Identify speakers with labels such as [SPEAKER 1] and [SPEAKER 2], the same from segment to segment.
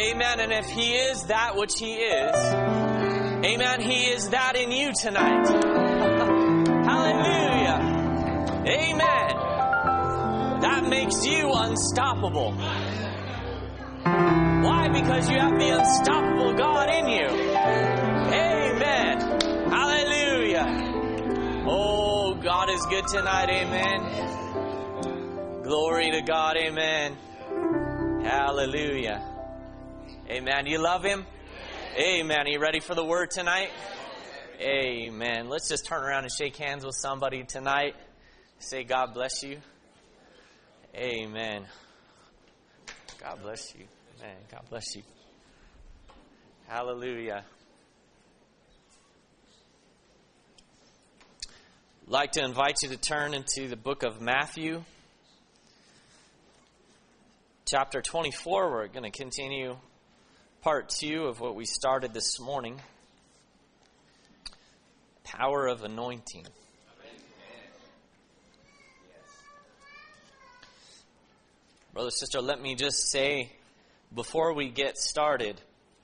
[SPEAKER 1] Amen. And if He is that which He is, amen, He is that in you tonight. Hallelujah. Amen. That makes you unstoppable. Why? Because you have the unstoppable God in you. Amen. Hallelujah. Oh, God is good tonight. Amen. Glory to God. Amen. Hallelujah. Amen. You love Him? Amen. Are you ready for the word tonight? Amen. Let's just turn around and shake hands with somebody tonight. Say, God bless you. Amen. God bless you. Amen. God bless you. Hallelujah. I'd like to invite you to turn into the book of Matthew, chapter 24. We're going to continue part 2 of what we started this morning. Power of anointing. Brother, sister, let me just say, before we get started,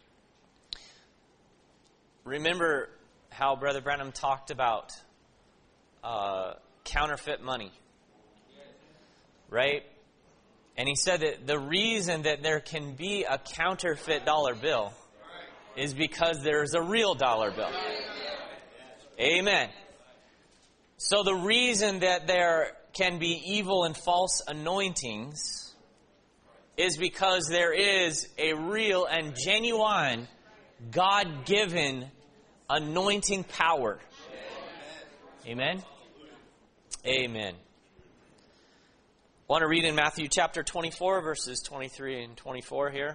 [SPEAKER 1] remember how Brother Branham talked about counterfeit money, right? And he said that the reason that there can be a counterfeit dollar bill is because there's a real dollar bill. Amen. So the reason that there can be evil and false anointings is because there is a real and genuine God-given anointing power. Amen? Amen. I want to read in Matthew chapter 24, verses 23 and 24 here.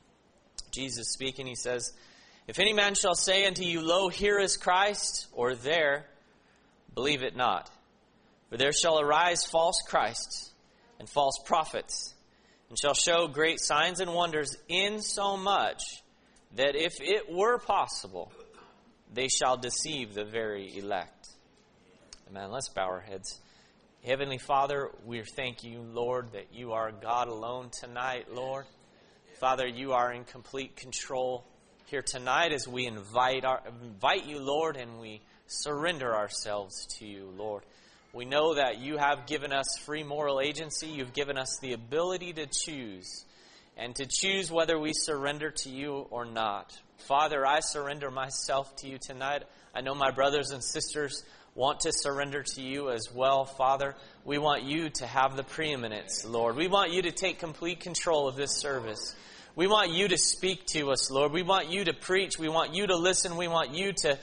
[SPEAKER 1] Jesus speaking, He says, "If any man shall say unto you, Lo, here is Christ, or there, believe it not. For there shall arise false Christs and false prophets, and shall show great signs and wonders, insomuch that if it were possible, they shall deceive the very elect." Amen. Let's bow our heads. Heavenly Father, we thank you, Lord, that you are God alone tonight, Lord. Father, you are in complete control here tonight as we invite you, Lord, and we surrender ourselves to you, Lord. We know that you have given us free moral agency. You've given us the ability to choose, and to choose whether we surrender to you or not. Father, I surrender myself to you tonight. I know my brothers and sisters want to surrender to you as well, Father. We want you to have the preeminence, Lord. We want you to take complete control of this service. We want you to speak to us, Lord. We want you to preach. We want you to listen. We want you to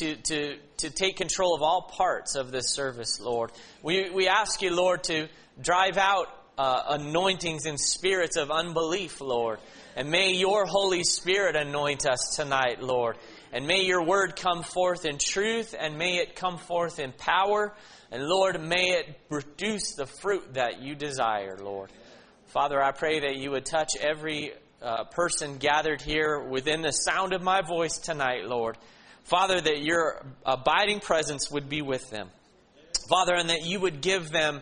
[SPEAKER 1] take control of all parts of this service, Lord. We ask you, Lord, to drive out anointings and spirits of unbelief, Lord. And may your Holy Spirit anoint us tonight, Lord. And may your word come forth in truth, and may it come forth in power. And Lord, may it produce the fruit that you desire, Lord. Father, I pray that you would touch every person gathered here within the sound of my voice tonight, Lord. Father, that your abiding presence would be with them. Father, and that you would give them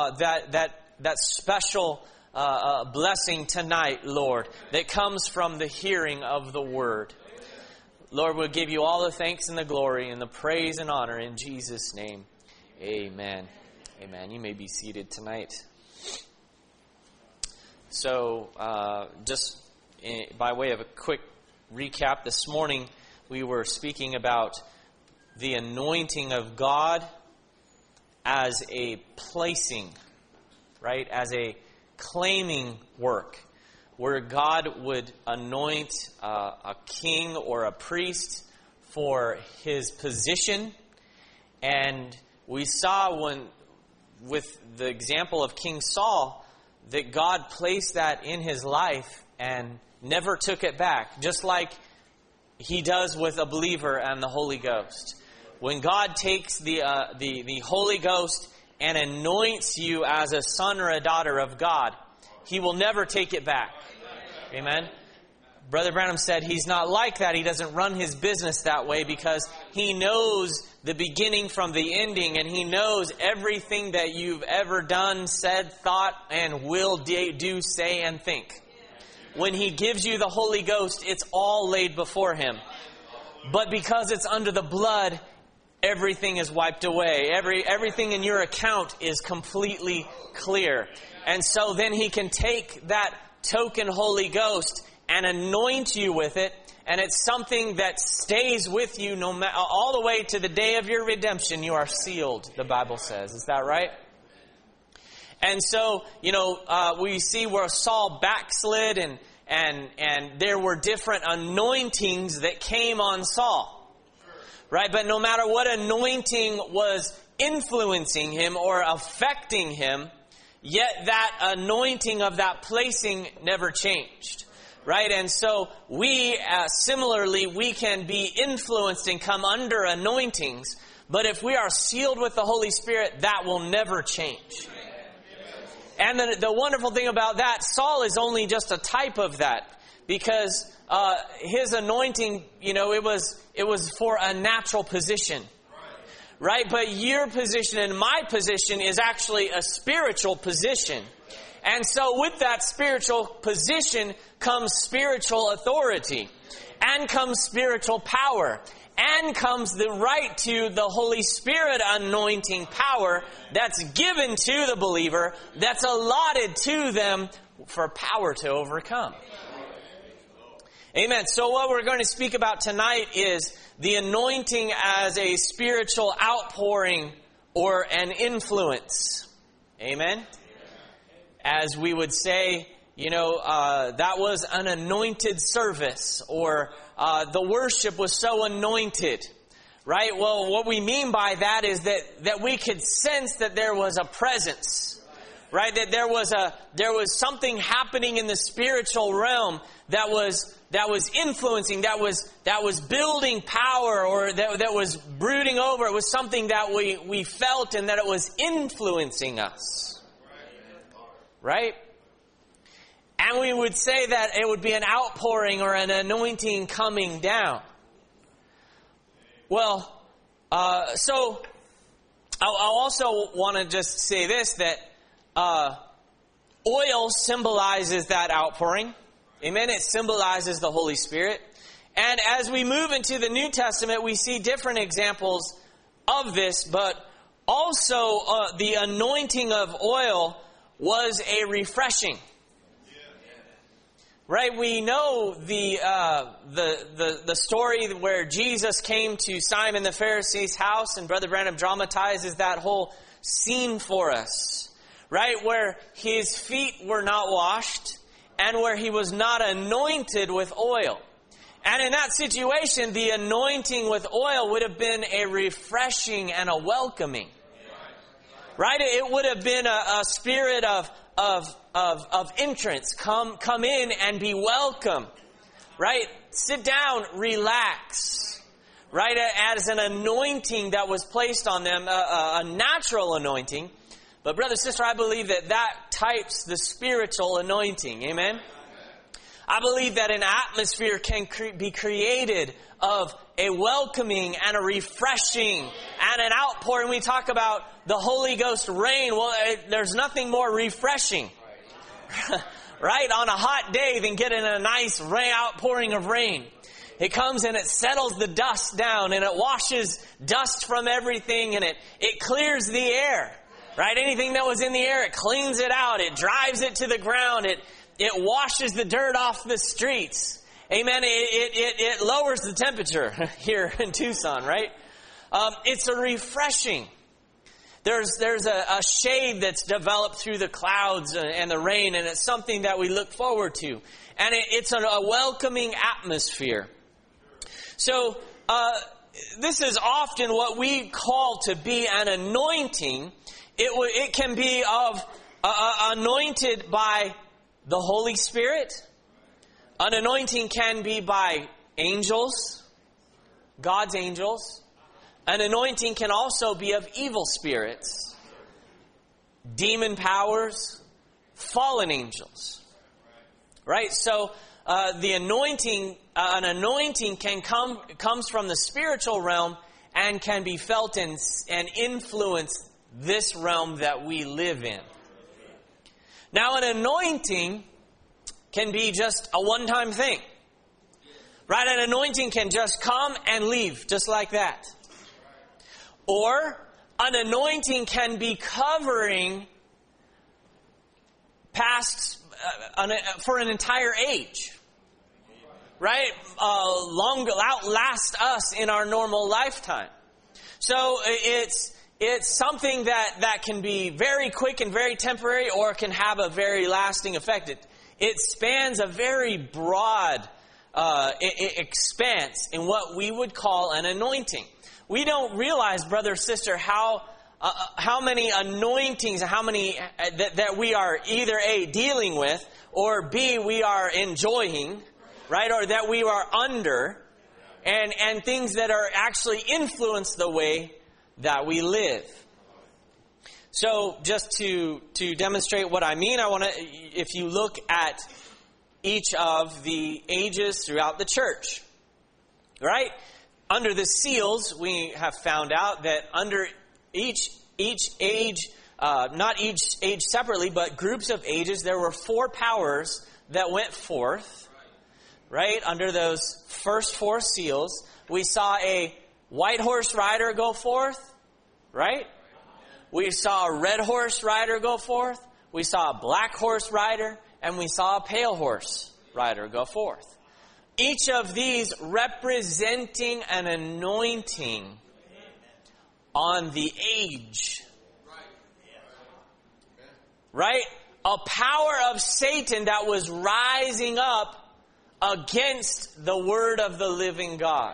[SPEAKER 1] that special blessing tonight, Lord, that comes from the hearing of the word. Lord, we'll give you all the thanks and the glory and the praise and honor in Jesus' name. Amen. Amen. You may be seated tonight. So, just by way of a quick recap, this morning we were speaking about the anointing of God as a placing, right? As a claiming work, where God would anoint a king or a priest for his position. And we saw with the example of King Saul, that God placed that in his life and never took it back, just like he does with a believer and the Holy Ghost. When God takes the Holy Ghost and anoints you as a son or a daughter of God, He will never take it back. Amen? Brother Branham said he's not like that. He doesn't run his business that way because he knows the beginning from the ending, and he knows everything that you've ever done, said, thought, and will do, say, and think. when He gives you the Holy Ghost, it's all laid before Him. But because it's under the blood, everything is wiped away. Everything in your account is completely clear. And so then He can take that token Holy Ghost and anoint you with it. And it's something that stays with you all the way to the day of your redemption. You are sealed, the Bible says. Is that right? And so, we see where Saul backslid and there were different anointings that came on Saul. Right? But no matter what anointing was influencing him or affecting him, yet that anointing of that placing never changed. Right? And so similarly, we can be influenced and come under anointings. But if we are sealed with the Holy Spirit, that will never change. And the wonderful thing about that, Saul is only just a type of that. Because his anointing, it was for a natural position. Right? But your position and my position is actually a spiritual position. And so with that spiritual position comes spiritual authority, and comes spiritual power, and comes the right to the Holy Spirit anointing power that's given to the believer, that's allotted to them for power to overcome. Amen. So what we're going to speak about tonight is the anointing as a spiritual outpouring or an influence. Amen. As we would say, that was an anointed service, or the worship was so anointed, right? Well, what we mean by that is that we could sense that there was a presence, right? That there was something happening in the spiritual realm that was influencing, that was building power, or that was brooding over. It was something that we felt, and that it was influencing us. Right? And we would say that it would be an outpouring or an anointing coming down. Well, so I also want to just say this, that oil symbolizes that outpouring. Amen? It symbolizes the Holy Spirit. And as we move into the New Testament, we see different examples of this, but also the anointing of oil was a refreshing. Right? We know the story where Jesus came to Simon the Pharisee's house, and Brother Branham dramatizes that whole scene for us. Right? Where his feet were not washed, and where he was not anointed with oil. And in that situation, the anointing with oil would have been a refreshing and a welcoming. Right? It would have been a spirit of entrance. Come in and be welcome. Right? Sit down, relax. Right? As an anointing that was placed on them, a natural anointing. But brother, sister, I believe that types the spiritual anointing. Amen? I believe that an atmosphere can be created of a welcoming and a refreshing and an outpouring. We talk about the Holy Ghost rain. Well, there's nothing more refreshing, right, on a hot day than getting a nice outpouring of rain. It comes and it settles the dust down, and it washes dust from everything, and it clears the air. Right? Anything that was in the air, it cleans it out. It drives it to the ground. It washes the dirt off the streets. Amen. It lowers the temperature here in Tucson, right? It's a refreshing. There's a shade that's developed through the clouds and the rain, and it's something that we look forward to. And it's a welcoming atmosphere. So this is often what we call to be an anointing. It can be anointed by the Holy Spirit. An anointing can be by angels, God's angels. An anointing can also be of evil spirits, demon powers, fallen angels. Right? So the anointing, an anointing comes from the spiritual realm and can be felt and influence this realm that we live in. Now, an anointing can be just a one-time thing. Right? An anointing can just come and leave, just like that. Or an anointing can be covering past for an entire age. Right? Outlast us in our normal lifetime. So it's something that can be very quick and very temporary, or can have a very lasting effect. It spans a very broad expanse in what we would call an anointing. We don't realize, brother, sister, how many anointings, how many that we are either A, dealing with, or B, we are enjoying, right? Or that we are under, and things that are actually influence the way that we live. So just to demonstrate what I mean, I want to, if you look at each of the ages throughout the church, right? Under the seals, we have found out that under each age, not each age separately, but groups of ages, there were 4 powers that went forth, right? Under those first 4 seals, we saw a white horse rider go forth, right? We saw a red horse rider go forth. We saw a black horse rider, and we saw a pale horse rider go forth. Each of these representing an anointing on the age. Right? A power of Satan that was rising up against the word of the living God.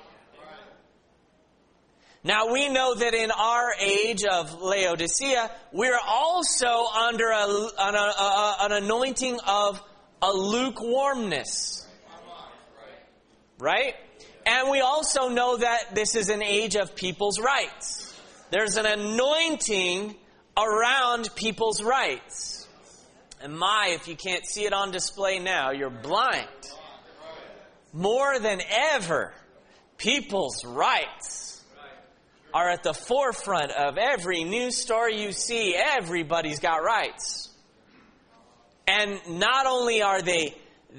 [SPEAKER 1] Now we know that in our age of Laodicea, we're also under an anointing of a lukewarmness. Right? And we also know that this is an age of people's rights. There's an anointing around people's rights. And if you can't see it on display now, you're blind. More than ever, people's rights are at the forefront of every news story you see. Everybody's got rights. And not only are they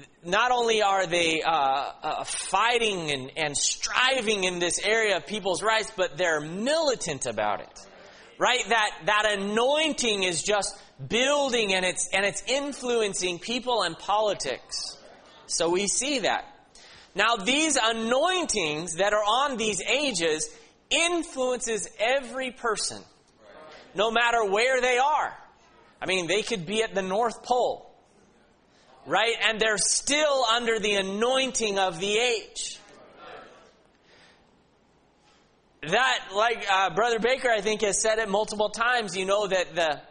[SPEAKER 1] fighting and striving in this area of people's rights, but they're militant about it. Right? That anointing is just building, and it's influencing people and politics. So we see that. Now these anointings that are on these ages influences every person, no matter where they are. I mean, they could be at the North Pole, right? And they're still under the anointing of the age. That, like Brother Baker, I think, has said it multiple times, that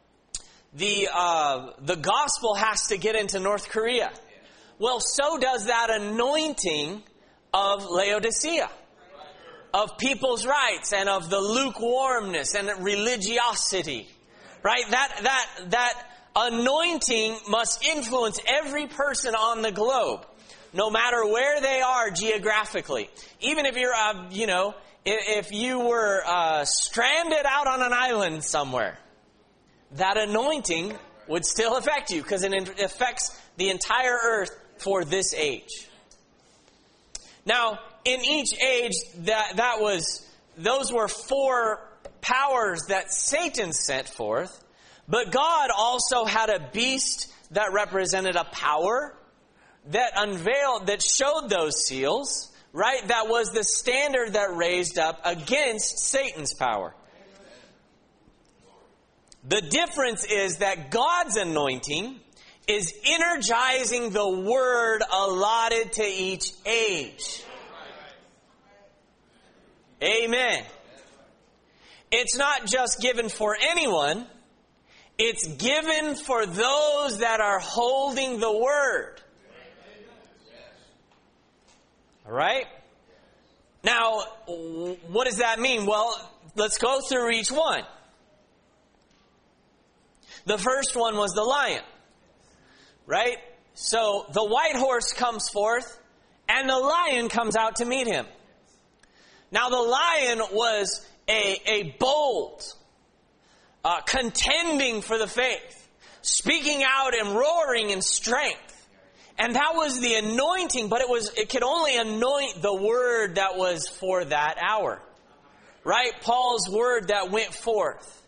[SPEAKER 1] the gospel has to get into North Korea. Well, so does that anointing of Laodicea, of people's rights and of the lukewarmness and religiosity, right? That anointing must influence every person on the globe, no matter where they are geographically. Even if you're, if you were stranded out on an island somewhere, that anointing would still affect you, because it affects the entire earth for this age. Now, in each age, those were 4 powers that Satan sent forth, but God also had a beast that represented a power that showed those seals, right? That was the standard that raised up against Satan's power. The difference is that God's anointing is energizing the word allotted to each age. Amen. It's not just given for anyone. It's given for those that are holding the word. All right? Now, what does that mean? Well, let's go through each one. The first one was the lion. Right? So the white horse comes forth, and the lion comes out to meet him. Now the lion was a bold, contending for the faith, speaking out and roaring in strength. And that was the anointing, but it could only anoint the word that was for that hour. Right? Paul's word that went forth.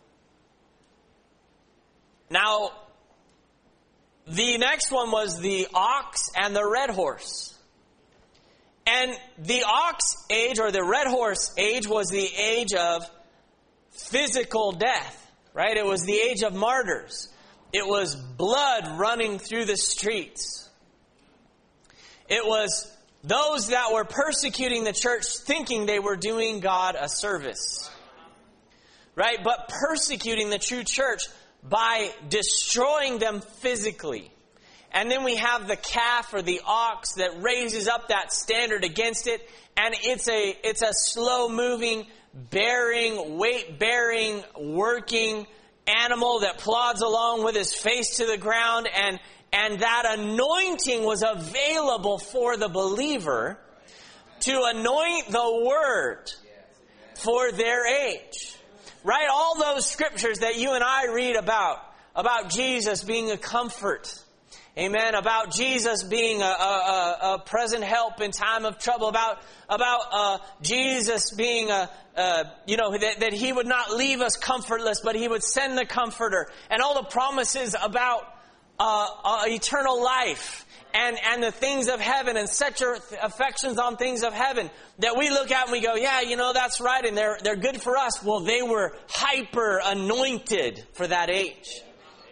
[SPEAKER 1] Now, the next one was the ox and the red horse. And the ox age, or the red horse age, was the age of physical death. Right? It was the age of martyrs. It was blood running through the streets. It was those that were persecuting the church thinking they were doing God a service. Right? But persecuting the true church by destroying them physically. And then we have the calf or the ox that raises up that standard against it. And it's a slow moving, weight bearing, working animal that plods along with his face to the ground, and that anointing was available for the believer to anoint the word for their age. Right? All those scriptures that you and I read about Jesus being a comfort. Amen. About Jesus being a present help in time of trouble. About Jesus being that He would not leave us comfortless, but He would send the Comforter. And all the promises about eternal life and the things of heaven, and set your affections on things of heaven, that we look at and we go, yeah, that's right, and they're good for us. Well, they were hyper anointed for that age.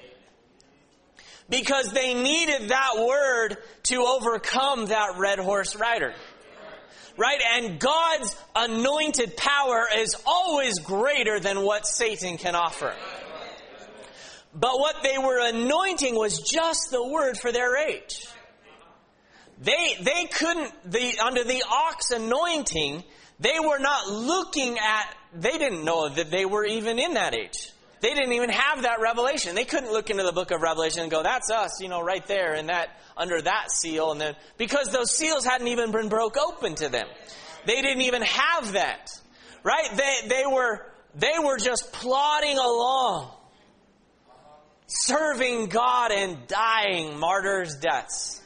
[SPEAKER 1] Because they needed that word to overcome that red horse rider. Right? And God's anointed power is always greater than what Satan can offer. But what they were anointing was just the word for their age. They couldn't, under the ox anointing, they were not looking at, they didn't know that they were even in that age. They didn't even have that revelation. They couldn't look into the book of Revelation and go, that's us, right there, and that, under that seal. And then, because those seals hadn't even been broke open to them. They didn't even have that. Right? They were just plodding along, serving God and dying martyrs' deaths.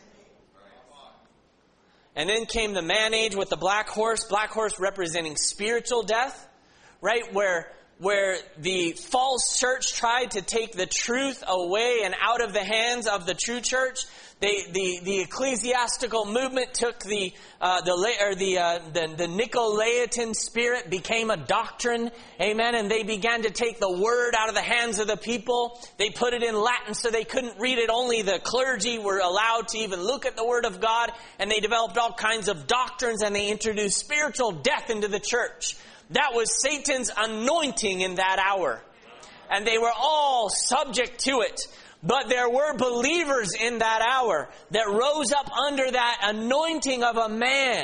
[SPEAKER 1] And then came the man age with the black horse representing spiritual death, right? Where the false church tried to take the truth away and out of the hands of the true church. The ecclesiastical movement took the Nicolaitan spirit, became a doctrine, amen, and they began to take the word out of the hands of the people. They put it in Latin so they couldn't read it. Only the clergy were allowed to even look at the word of God, and they developed all kinds of doctrines, and they introduced spiritual death into the church. That was Satan's anointing in that hour. And they were all subject to it. But there were believers in that hour that rose up under that anointing of a man.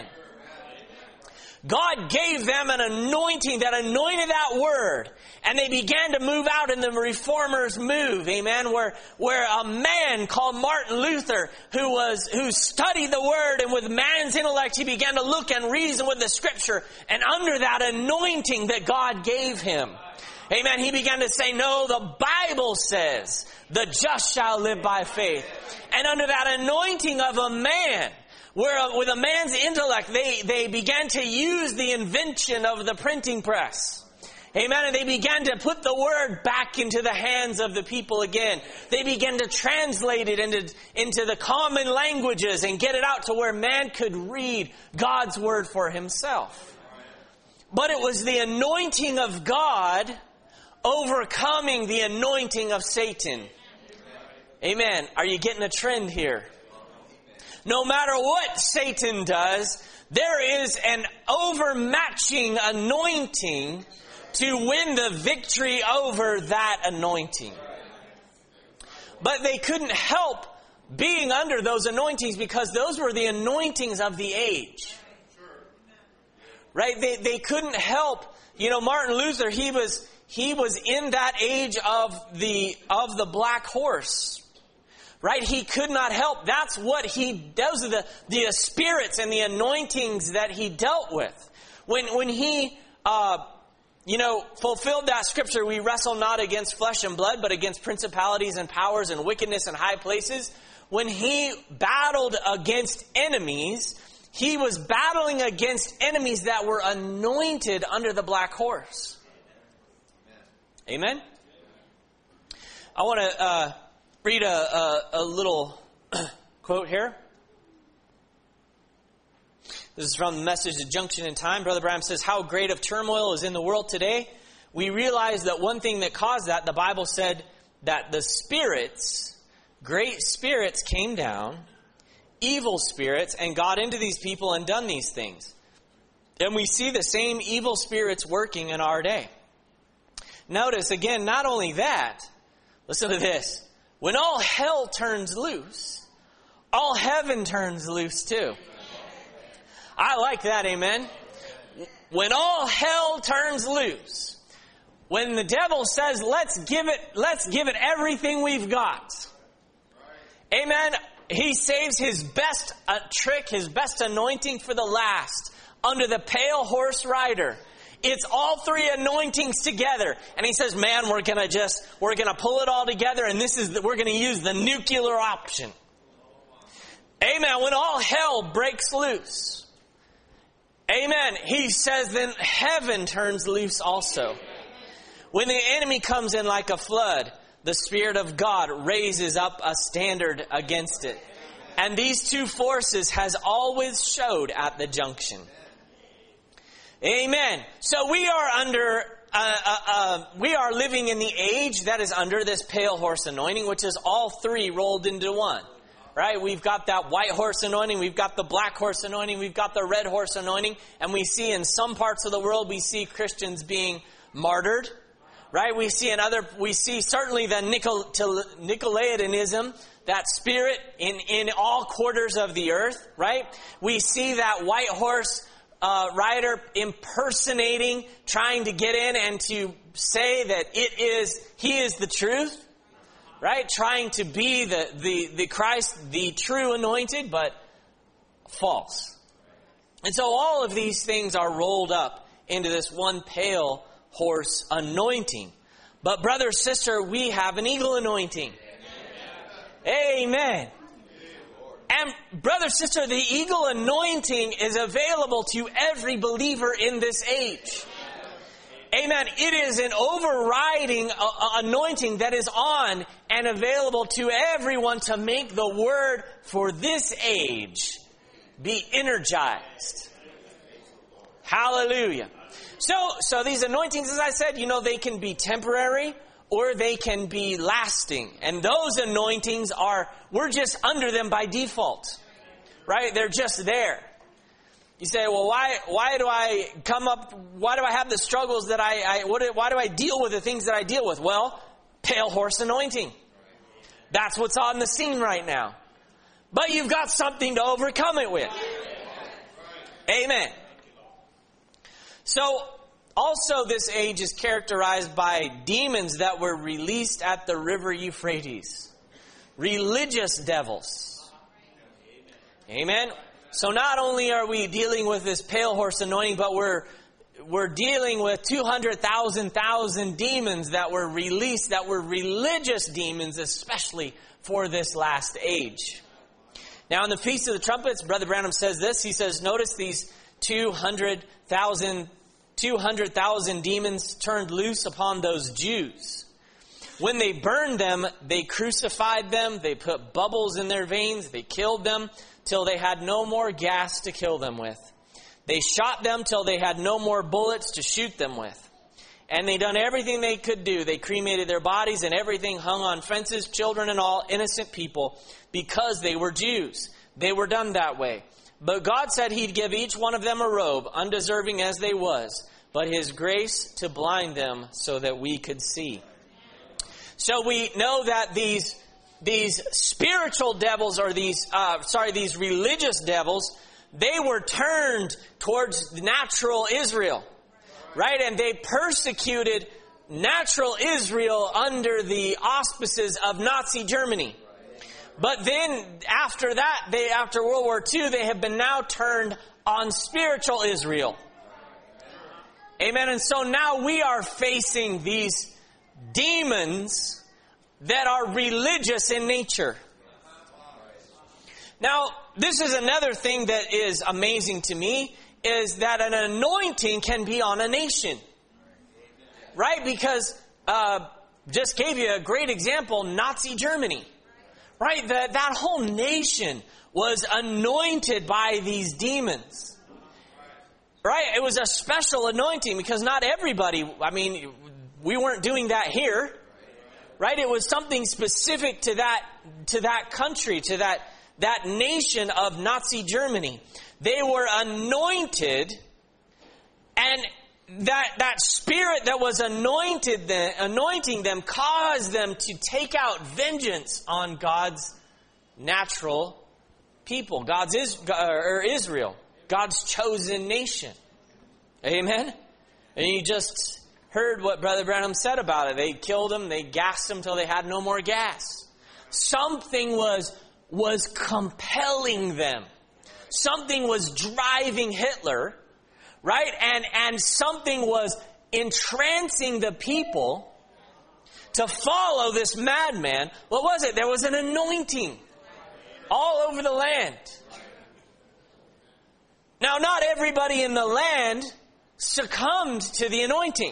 [SPEAKER 1] God gave them an anointing that anointed that word. And they began to move out in the reformers' move, amen, where a man called Martin Luther, who studied the word, and with man's intellect he began to look and reason with the scripture, and under that anointing that God gave him, amen, he began to say, no, the Bible says, the just shall live by faith. And under that anointing of a man, where with a man's intellect, they began to use the invention of the printing press. Amen. And they began to put the word back into the hands of the people again. They began to translate it into the common languages and get it out to where man could read God's word for himself. But it was the anointing of God overcoming the anointing of Satan. Amen. Are you getting a trend here? No matter what Satan does, there is an overmatching anointing to win the victory over that anointing. But they couldn't help being under those anointings because those were the anointings of the age. Right? They couldn't help. Martin Luther, he was in that age of the black horse. Right? He could not help. Those are the spirits and the anointings that he dealt with. When he fulfilled that scripture, we wrestle not against flesh and blood, but against principalities and powers and wickedness in high places. when he battled against enemies, he was battling against enemies that were anointed under the black horse. Amen? I want to read a little quote here. This is from the message at Junction in Time. Brother Branham says, how great of turmoil is in the world today. We realize that one thing that caused that, the Bible said that the spirits, great spirits came down, evil spirits, and got into these people and done these things. And we see the same evil spirits working in our day. Notice again, not only that, listen to this. When all hell turns loose, all heaven turns loose too. I like that, amen. When all hell turns loose, when the devil says, let's give it everything we've got. Amen. He saves his best trick, his best anointing for the last, under the pale horse rider. It's all three anointings together. And he says, man, we're going to pull it all together, and we're going to use the nuclear option. Amen. When all hell breaks loose. Amen. He says then heaven turns loose also. When the enemy comes in like a flood, the Spirit of God raises up a standard against it. And these two forces has always showed at the junction. Amen. So we are living in the age that is under this pale horse anointing, which is all three rolled into one. Right? We've got that white horse anointing. We've got the black horse anointing. We've got the red horse anointing. And we see in some parts of the world, we see Christians being martyred. Right? We see certainly the Nicolaitanism, that spirit in all quarters of the earth. Right? We see that white horse rider impersonating, trying to get in and to say that he is the truth. Right? Trying to be the Christ, the true anointed, but false. And so all of these things are rolled up into this one pale horse anointing. But brother, sister, we have an eagle anointing. Amen. And brother, sister, the eagle anointing is available to every believer in this age. Amen. It is an overriding anointing that is on and available to everyone to make the word for this age be energized. Hallelujah. So these anointings, as I said, they can be temporary or they can be lasting. And those anointings we're just under them by default. Right? They're just there. You say, well, why do I have the struggles that why do I deal with the things that I deal with? Well, pale horse anointing. That's what's on the scene right now. But you've got something to overcome it with. Amen. So, also this age is characterized by demons that were released at the river Euphrates. Religious devils. Amen. So not only are we dealing with this pale horse anointing, but we're dealing with 200,000 demons that were released, that were religious demons, especially for this last age. Now, in the Feast of the Trumpets, Brother Branham says this. He says, notice these 200,000 demons turned loose upon those Jews. When they burned them, they crucified them. They put bubbles in their veins. They killed them till they had no more gas to kill them with. They shot them till they had no more bullets to shoot them with. And they done everything they could do. They cremated their bodies and everything, hung on fences, children and all, innocent people, because they were Jews. They were done that way. But God said He'd give each one of them a robe, undeserving as they was, but His grace to blind them so that we could see. So we know that these spiritual devils, or these religious devils, they were turned towards natural Israel, right? And they persecuted natural Israel under the auspices of Nazi Germany. But then after that, after World War II, they have been now turned on spiritual Israel. Amen. And so now we are facing these demons that are religious in nature. Now, this is another thing that is amazing to me, is that an anointing can be on a nation. Right? Because, just gave you a great example, Nazi Germany. Right? That whole nation was anointed by these demons. Right? It was a special anointing because not everybody, we weren't doing that here. Right? It was something specific to that country, to that nation of Nazi Germany. They were anointed, and that spirit that was anointing them caused them to take out vengeance on God's natural people, Israel, God's chosen nation. Amen? And you just heard what Brother Branham said about it. They killed him, they gassed him till they had no more gas. Something was compelling them. Something was driving Hitler, right? And something was entrancing the people to follow this madman. What was it? There was an anointing all over the land. Now, not everybody in the land succumbed to the anointing.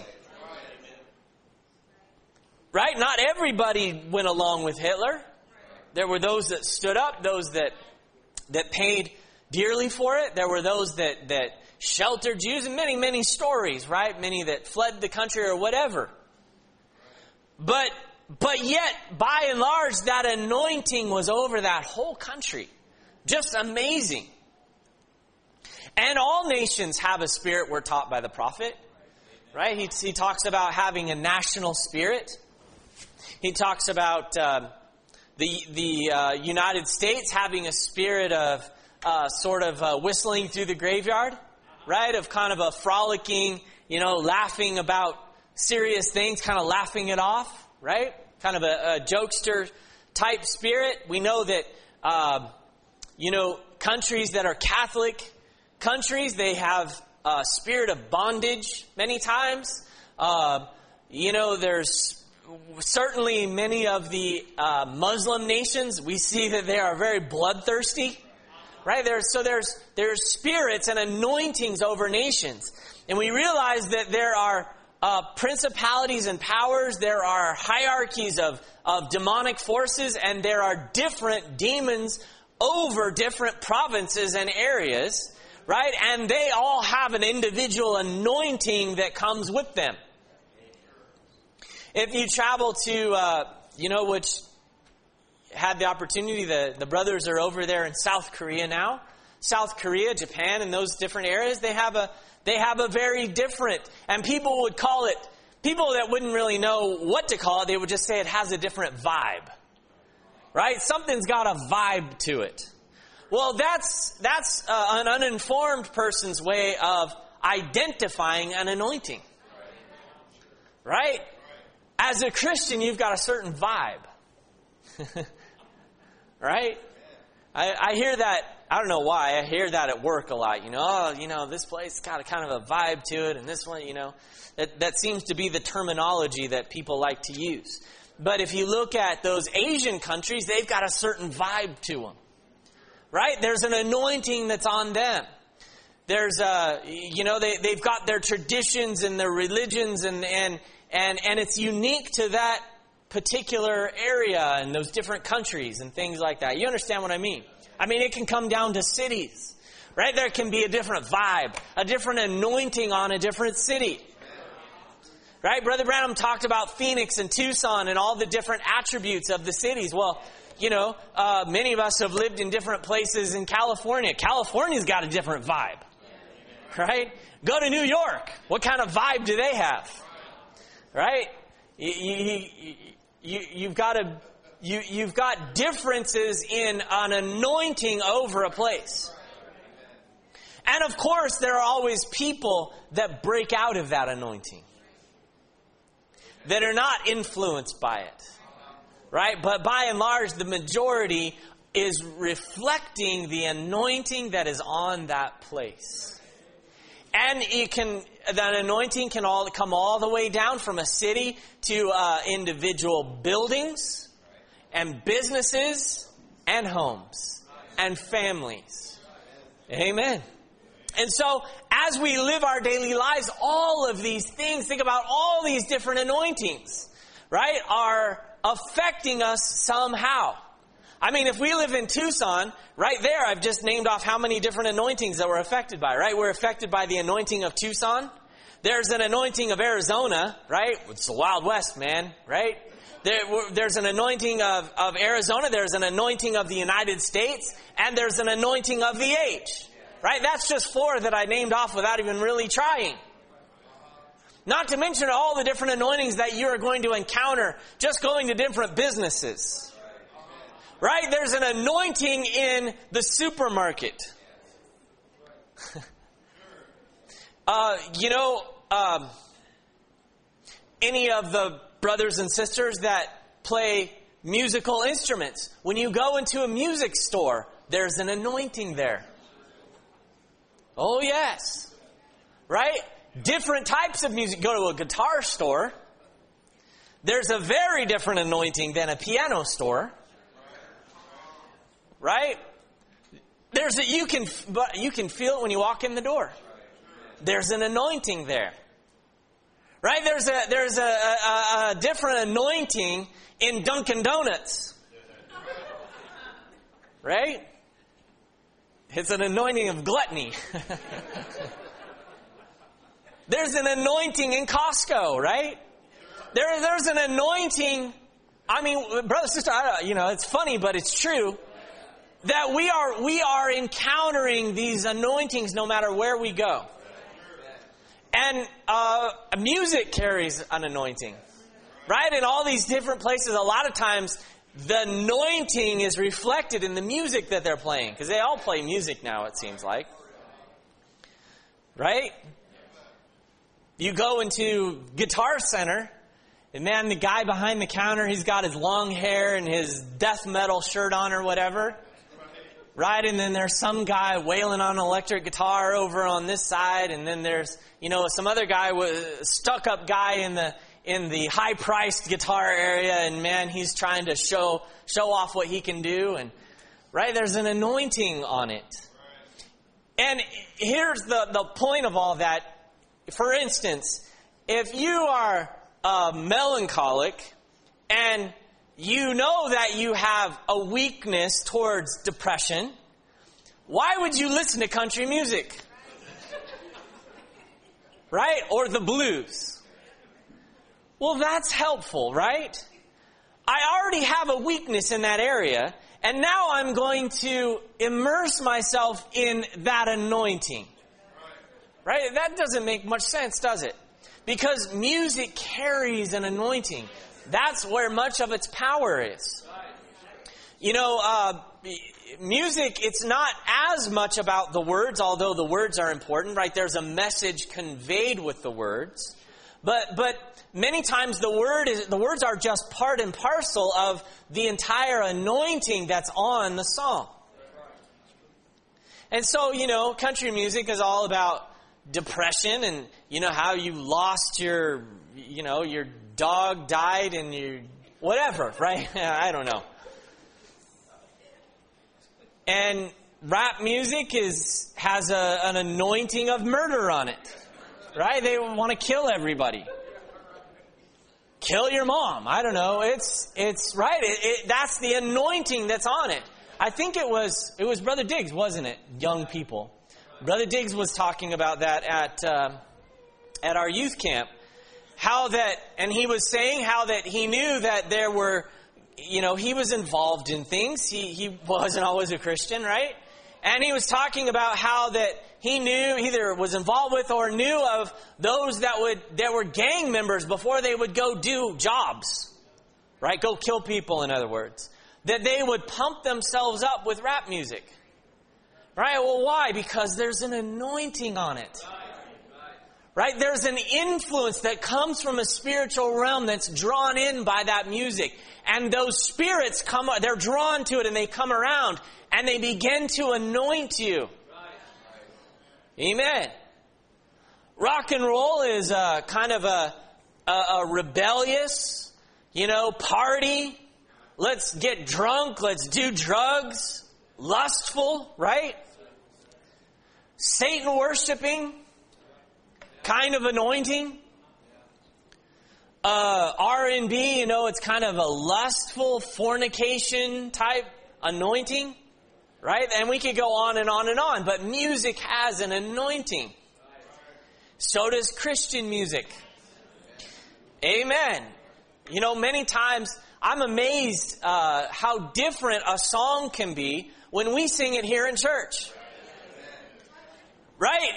[SPEAKER 1] Right? Not everybody went along with Hitler. There were those that stood up, those that paid dearly for it. There were those that sheltered Jews, and many, many stories, right? Many that fled the country or whatever. But yet, by and large, that anointing was over that whole country. Just amazing. And all nations have a spirit, we're taught by the prophet. Right? He talks about having a national spirit. He talks about the United States having a spirit of whistling through the graveyard. Right? Of kind of a frolicking, laughing about serious things, kind of laughing it off. Right? Kind of a jokester type spirit. We know that, countries that are Catholic countries, they have a spirit of bondage many times. There's certainly many of the Muslim nations, we see that they are very bloodthirsty. Right? There's spirits and anointings over nations. And we realize that there are principalities and powers, there are hierarchies of demonic forces, and there are different demons over different provinces and areas. Right? And they all have an individual anointing that comes with them. If you travel to, which had the opportunity, the brothers are over there in South Korea now. South Korea, Japan, and those different areas, they have a very different, and people would call it, people that wouldn't really know what to call it, they would just say it has a different vibe. Right? Something's got a vibe to it. Well, that's an uninformed person's way of identifying an anointing. Right? As a Christian, you've got a certain vibe. Right? I hear that, I don't know why, I hear that at work a lot. This place got a kind of a vibe to it, and this one, that seems to be the terminology that people like to use. But if you look at those Asian countries, they've got a certain vibe to them. Right? There's an anointing that's on them. There's they've got their traditions and their religions and it's unique to that particular area and those different countries and things like that. You understand what I mean? It can come down to cities. Right? There can be a different vibe, a different anointing on a different city. Right? Brother Branham talked about Phoenix and Tucson and all the different attributes of the cities. Well, many of us have lived in different places in California. California's got a different vibe. Right? Go to New York. What kind of vibe do they have? Right? You've got differences in an anointing over a place. And of course, there are always people that break out of that anointing, that are not influenced by it. Right? But by and large, the majority is reflecting the anointing that is on that place. And that anointing can come all the way down from a city to individual buildings and businesses and homes. and families. Amen. And so, as we live our daily lives, all of these things, think about all these different anointings, right, are affecting us somehow. I mean, if we live in Tucson, right there, I've just named off how many different anointings that we're affected by, right? We're affected by the anointing of Tucson. There's an anointing of Arizona, right? It's the Wild West, man, right? There's an anointing of Arizona. There's an anointing of the United States. And there's an anointing of the age, right? That's just 4 that I named off without even really trying. Not to mention all the different anointings that you are going to encounter just going to different businesses. Right? There's an anointing in the supermarket. Any of the brothers and sisters that play musical instruments, when you go into a music store, there's an anointing there. Oh, yes. Right? Different types of music. Go to a guitar store. There's a very different anointing than a piano store. Right? You can feel it when you walk in the door. There's an anointing there. Right? There's a different anointing in Dunkin' Donuts. Right? It's an anointing of gluttony. There's an anointing in Costco, right? There's an anointing. I mean, brother, sister, it's funny, but it's true that we are encountering these anointings no matter where we go. And music carries an anointing, right? In all these different places, a lot of times the anointing is reflected in the music that they're playing, because they all play music now, it seems like. Right? You go into Guitar Center, and man, the guy behind the counter, he's got his long hair and his death metal shirt on or whatever. Right? And then there's some guy wailing on an electric guitar over on this side, and then there's, some other guy, stuck-up guy in the high-priced guitar area, and man, he's trying to show off what he can do, and right, there's an anointing on it. And here's the point of all that. For instance, if you are melancholic and you know that you have a weakness towards depression, why would you listen to country music? Right? Or the blues? Well, that's helpful, right? I already have a weakness in that area, and now I'm going to immerse myself in that anointing. Right? That doesn't make much sense, does it? Because music carries an anointing. That's where much of its power is. Music, it's not as much about the words, although the words are important, right? There's a message conveyed with the words. But many times the words are just part and parcel of the entire anointing that's on the song. And so, country music is all about depression and, how you lost your dog died and you whatever, right? I don't know. And rap music has an anointing of murder on it, right? They want to kill everybody. Kill your mom. I don't know. It's right. That's the anointing that's on it. I think it was Brother Diggs, wasn't it? Young people. Brother Diggs was talking about that at our youth camp. And he was saying how that he knew that there were, he was involved in things. He wasn't always a Christian, right? And he was talking about how that he knew, either was involved with or knew of those that were gang members before they would go do jobs, right? Go kill people, in other words. That they would pump themselves up with rap music. Right? Well, why? Because there's an anointing on it. Right? There's an influence that comes from a spiritual realm that's drawn in by that music. And those spirits they're drawn to it and they come around and they begin to anoint you. Amen. Rock and roll is kind of a rebellious, party. Let's get drunk. Let's do drugs. lustful, right? Satan worshiping kind of anointing. R&B, it's kind of a lustful fornication type anointing, right? And we could go on and on and on, but music has an anointing. So does Christian music. Amen. Many times I'm amazed how different a song can be when we sing it here in church. Right?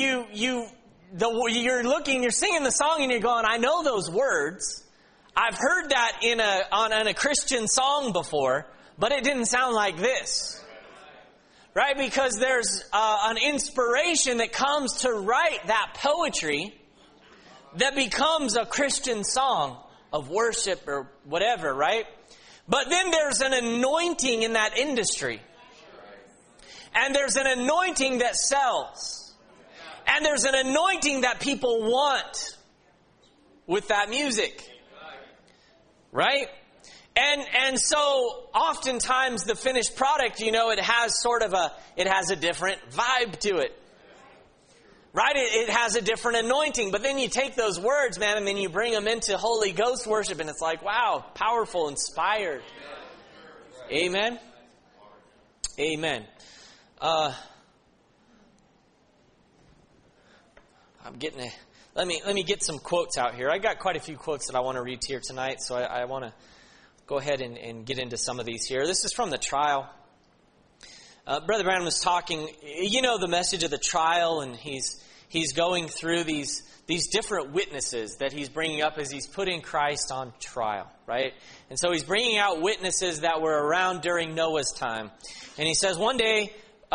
[SPEAKER 1] You're singing the song and you're going, I know those words. I've heard that on a Christian song before, but it didn't sound like this. Right? Because there's an inspiration that comes to write that poetry that becomes a Christian song of worship or whatever, right? But then there's an anointing in that industry. And there's an anointing that sells. And there's an anointing that people want with that music. Right? And so oftentimes the finished product, it has a different vibe to it. Right? It has a different anointing. But then you take those words, man, and then you bring them into Holy Ghost worship, and it's like, wow, powerful, inspired. Amen? Amen. Let me get some quotes out here. I got quite a few quotes that I want to read here tonight, so I want to go ahead and get into some of these here. This is from the trial. Brother Branham was talking, the message of the trial, and he's going through these different witnesses that he's bringing up as he's putting Christ on trial, right? And so he's bringing out witnesses that were around during Noah's time. And he says, one day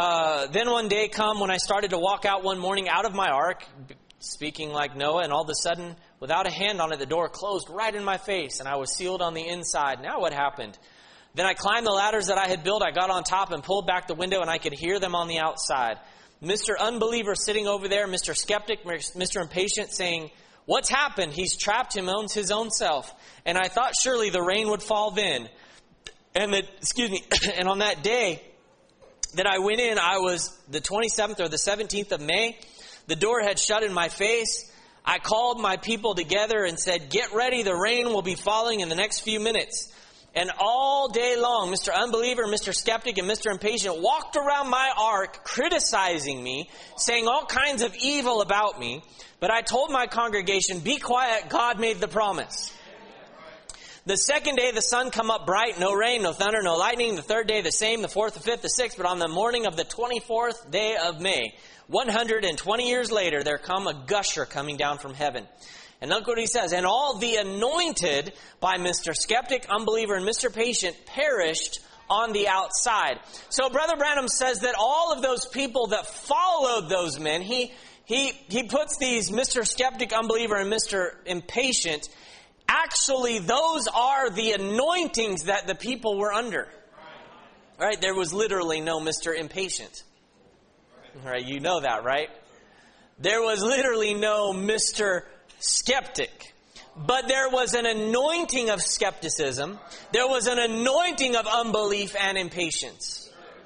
[SPEAKER 1] come when I started to walk out one morning out of my ark, speaking like Noah, and all of a sudden, without a hand on it, the door closed right in my face, and I was sealed on the inside. Now what happened? Then I climbed the ladders that I had built. I got on top and pulled back the window, and I could hear them on the outside. Mr. Unbeliever sitting over there, Mr. Skeptic, Mr. Impatient, saying, what's happened? He's trapped him, owns his own self. And I thought surely the rain would fall then. And on that day that I went in, I was the 27th or the 17th of May. The door had shut in my face. I called my people together and said, get ready, the rain will be falling in the next few minutes. And all day long, Mr. Unbeliever, Mr. Skeptic, and Mr. Impatient walked around my ark criticizing me, saying all kinds of evil about me. But I told my congregation, be quiet, God made the promise. The second day the sun come up bright, no rain, no thunder, no lightning. The third day the same, the fourth, the fifth, the sixth. But on the morning of the 24th day of May, 120 years later, there come a gusher coming down from heaven. And look what he says. And all the anointed by Mr. Skeptic, Unbeliever, and Mr. Patient perished on the outside. So Brother Branham says that all of those people that followed those men, he puts these Mr. Skeptic, Unbeliever, and Mr. Impatient. Actually, those are the anointings that the people were under. Right? There was literally no Mr. Impatient. Right? You know that, right? There was literally no Mr. Skeptic. But there was an anointing of skepticism. There was an anointing of unbelief and impatience.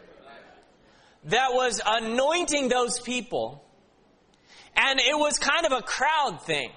[SPEAKER 1] That was anointing those people. And it was kind of a crowd thing.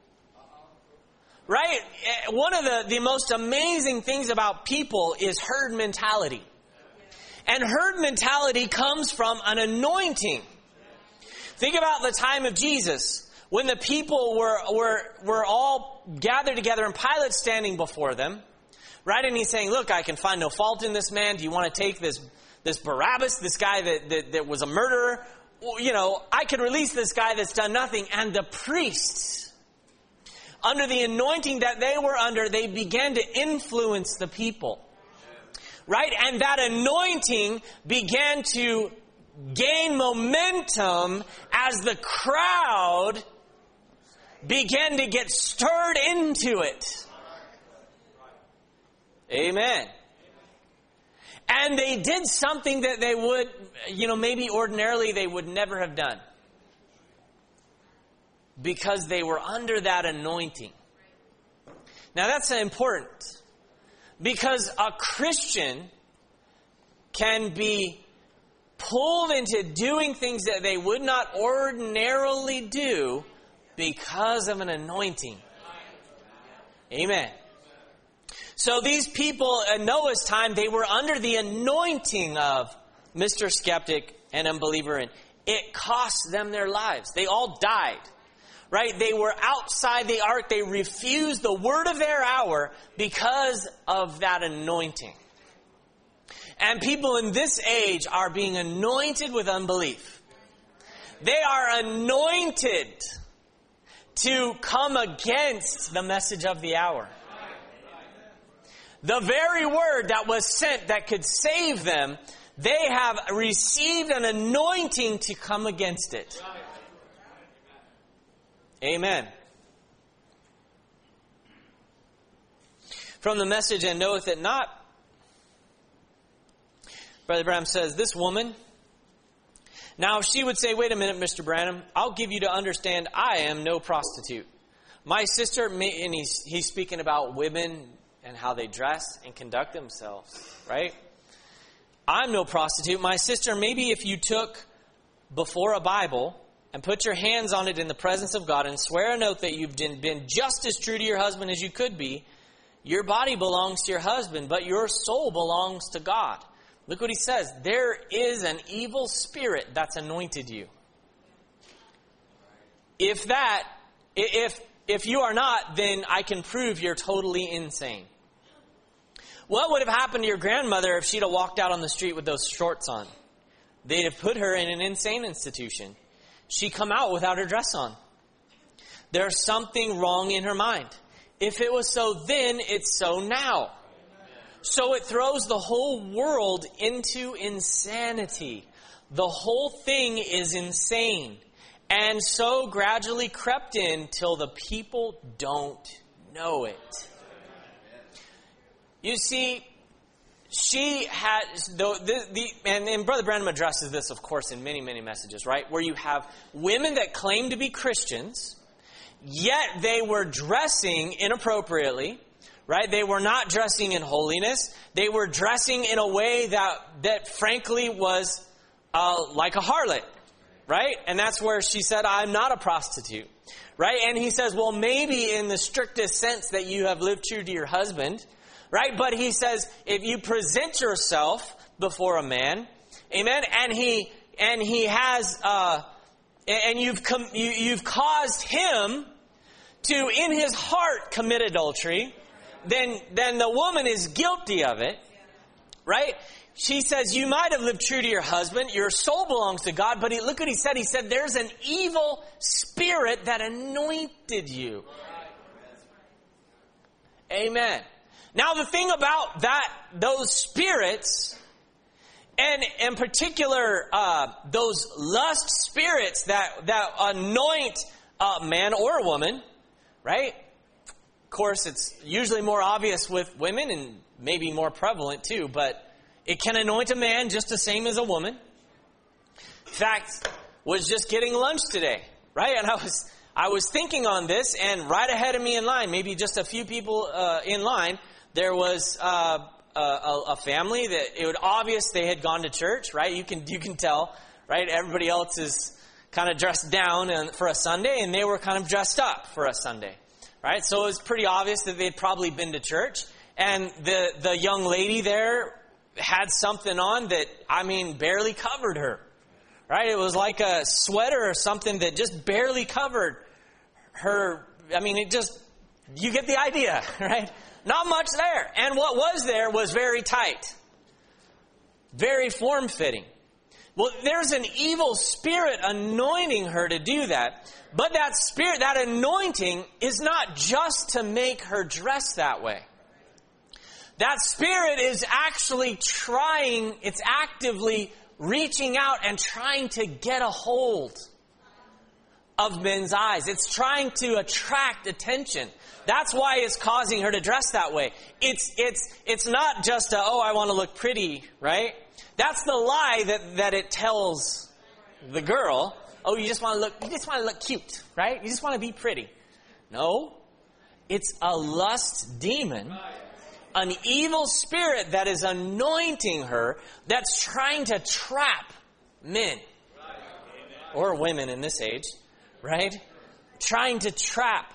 [SPEAKER 1] Right? One of the most amazing things about people is herd mentality. And herd mentality comes from an anointing. Think about the time of Jesus, when the people were all gathered together and Pilate standing before them, right? And he's saying, look, I can find no fault in this man. Do you want to take this Barabbas, this guy that was a murderer? Well, I can release this guy that's done nothing. And the priests, under the anointing that they were under, they began to influence the people. Right? And that anointing began to gain momentum as the crowd began to get stirred into it. Amen. And they did something that they would, maybe ordinarily they would never have done. Because they were under that anointing. Now that's important. Because a Christian can be pulled into doing things that they would not ordinarily do because of an anointing. Amen. So these people in Noah's time, they were under the anointing of Mr. Skeptic and unbeliever, and it cost them their lives. They all died. Right? They were outside the ark. They refused the word of their hour because of that anointing. And people in this age are being anointed with unbelief. They are anointed to come against the message of the hour. The very word that was sent that could save them, they have received an anointing to come against it. Amen. From the Message, and knoweth it not, Brother Branham says, this woman, now if she would say, wait a minute, Mr. Branham, I'll give you to understand I am no prostitute. My sister, and he's speaking about women and how they dress and conduct themselves, right? I'm no prostitute. My sister, maybe if you took before a Bible and put your hands on it in the presence of God and swear an oath that you've been just as true to your husband as you could be, your body belongs to your husband, but your soul belongs to God. Look what he says. There is an evil spirit that's anointed you. If you are not, then I can prove you're totally insane. What would have happened to your grandmother if she'd have walked out on the street with those shorts on? They'd have put her in an insane institution. She'd come out without her dress on. There's something wrong in her mind. If it was so then, it's so now. So it throws the whole world into insanity. The whole thing is insane. And so gradually crept in till the people don't know it. You see, she has, and Brother Branham addresses this, of course, in many, many messages, right? Where you have women that claim to be Christians, yet they were dressing inappropriately, right? They were not dressing in holiness. They were dressing in a way that frankly was like a harlot, right? And that's where she said, I'm not a prostitute, right? And he says, well, maybe in the strictest sense that you have lived true to your husband, right? But he says, if you present yourself before a man, amen, and he has, and you've caused him to, in his heart, commit adultery, then the woman is guilty of it, right? She says, you might have lived true to your husband, your soul belongs to God, but look what he said. He said, there's an evil spirit that anointed you. Amen. Now the thing about those spirits, and in particular those lust spirits that anoint a man or a woman, right? Of course, it's usually more obvious with women and maybe more prevalent too, but it can anoint a man just the same as a woman. In fact, was just getting lunch today, right? And I was thinking on this, and right ahead of me in line, maybe just a few people in line, there was a family that it was obvious they had gone to church, right? You can tell, right? Everybody else is kind of dressed down for a Sunday, and they were kind of dressed up for a Sunday, right? So it was pretty obvious that they'd probably been to church. And the young lady there had something on that, barely covered her, right? It was like a sweater or something that just barely covered her. You get the idea, right? Not much there. And what was there was very tight. Very form-fitting. Well, there's an evil spirit anointing her to do that. But that spirit, that anointing, is not just to make her dress that way. That spirit is actually it's actively reaching out and trying to get a hold of men's eyes. It's trying to attract attention. That's why it's causing her to dress that way. It's not just I want to look pretty, right? That's the lie that it tells the girl. Oh, you just want to look cute, right? You just want to be pretty. No. It's a lust demon. an evil spirit that is anointing her, that's trying to trap men or women in this age, right? Trying to trap.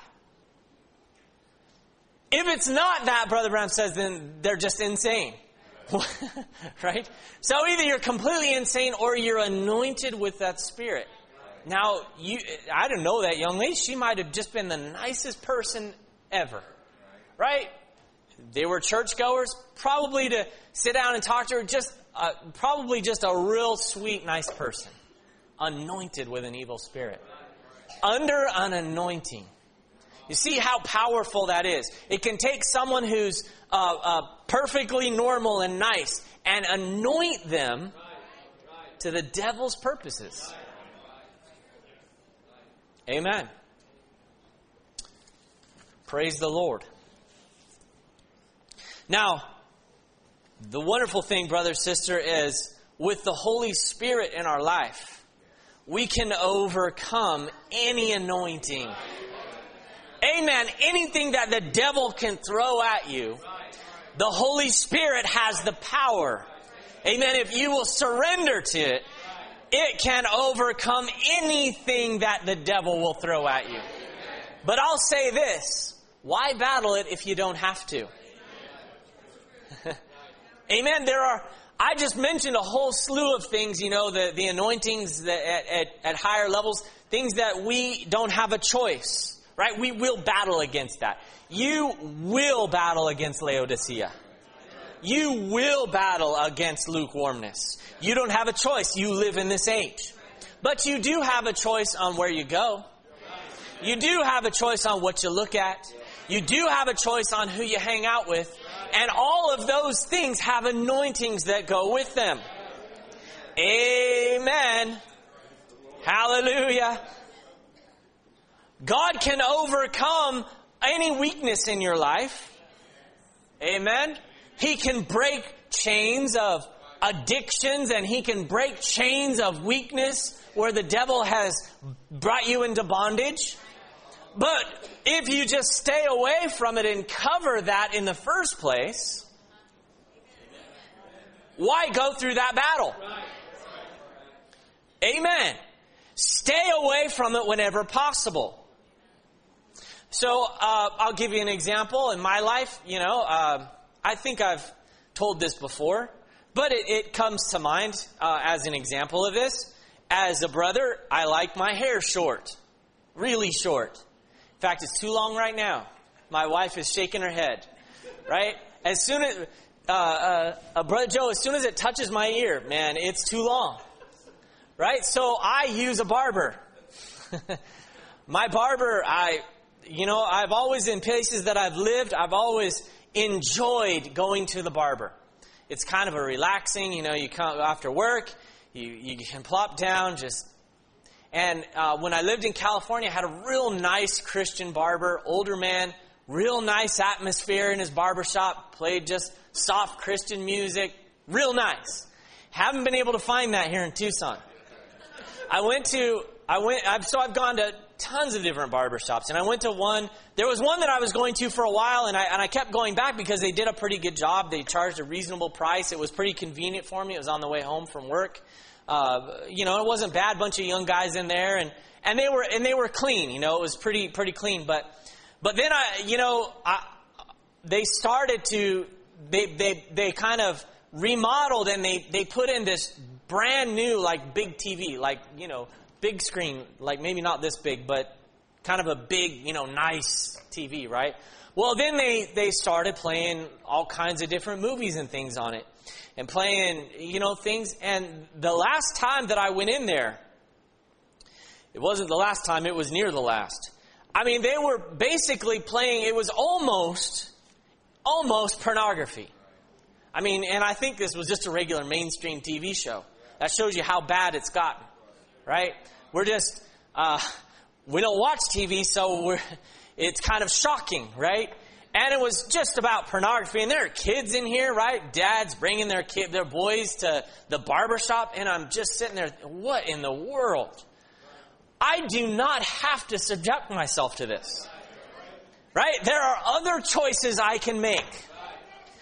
[SPEAKER 1] If it's not that, Brother Brown says, then they're just insane. Right? So either you're completely insane or you're anointed with that spirit. Now, I don't know that young lady. She might have just been the nicest person ever. Right? They were churchgoers. Probably to sit down and talk to her. Probably just a real sweet, nice person. Anointed with an evil spirit. Under an anointing. You see how powerful that is. It can take someone who's perfectly normal and nice and anoint them to the devil's purposes. Amen. Praise the Lord. Now, the wonderful thing, brother, sister, is with the Holy Spirit in our life, we can overcome any anointing. Amen. Anything that the devil can throw at you, the Holy Spirit has the power. Amen. If you will surrender to it, it can overcome anything that the devil will throw at you. But I'll say this, why battle it if you don't have to? Amen. I just mentioned a whole slew of things, the anointings that at higher levels, things that we don't have a choice. Right? We will battle against that. You will battle against Laodicea. You will battle against lukewarmness. You don't have a choice. You live in this age. But you do have a choice on where you go. You do have a choice on what you look at. You do have a choice on who you hang out with. And all of those things have anointings that go with them. Amen. Hallelujah. God can overcome any weakness in your life. Amen. He can break chains of addictions and He can break chains of weakness where the devil has brought you into bondage. But if you just stay away from it and cover that in the first place, why go through that battle? Amen. Stay away from it whenever possible. So, I'll give you an example. In my life, I think I've told this before, but it comes to mind as an example of this. As a brother, I like my hair short. Really short. In fact, it's too long right now. My wife is shaking her head. Right? As soon as, Brother Joe, as soon as it touches my ear, man, it's too long. Right? So I use a barber. My barber, I've always, in places that I've lived, I've always enjoyed going to the barber. It's kind of a relaxing, you come after work, you can plop down, and when I lived in California, I had a real nice Christian barber, older man, real nice atmosphere in his barbershop, played just soft Christian music, real nice. Haven't been able to find that here in Tucson. I've gone to tons of different barbershops, and I went to one. There was one that I was going to for a while, and I kept going back because they did a pretty good job. They charged a reasonable price. It was pretty convenient for me. It was on the way home from work. It wasn't bad. Bunch of young guys in there, and they were clean. It was pretty clean. But then they started to they kind of remodeled, and they put in this brand new big TV, big screen, maybe not this big, but kind of a big, nice TV, right? Well, then they started playing all kinds of different movies and things on it. And playing, things. And the last time that I went in there, it wasn't the last time, it was near the last. I mean, they were basically playing, it was almost pornography. I mean, and I think this was just a regular mainstream TV show. That shows you how bad it's gotten, right? We're just, we don't watch TV, so it's kind of shocking, right? And it was just about pornography. And there are kids in here, right? Dads bringing their boys to the barbershop. And I'm just sitting there, what in the world? I do not have to subject myself to this, right? There are other choices I can make.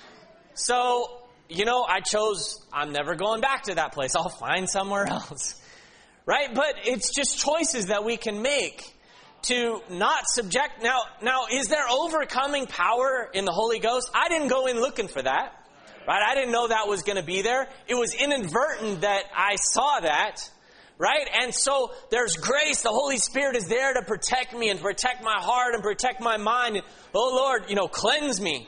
[SPEAKER 1] So, I'm never going back to that place. I'll find somewhere else. Right? But it's just choices that we can make to not subject. Now, is there overcoming power in the Holy Ghost? I didn't go in looking for that. Right? I didn't know that was going to be there. It was inadvertent that I saw that. Right? And so there's grace. The Holy Spirit is there to protect me and protect my heart and protect my mind. And, oh Lord, cleanse me.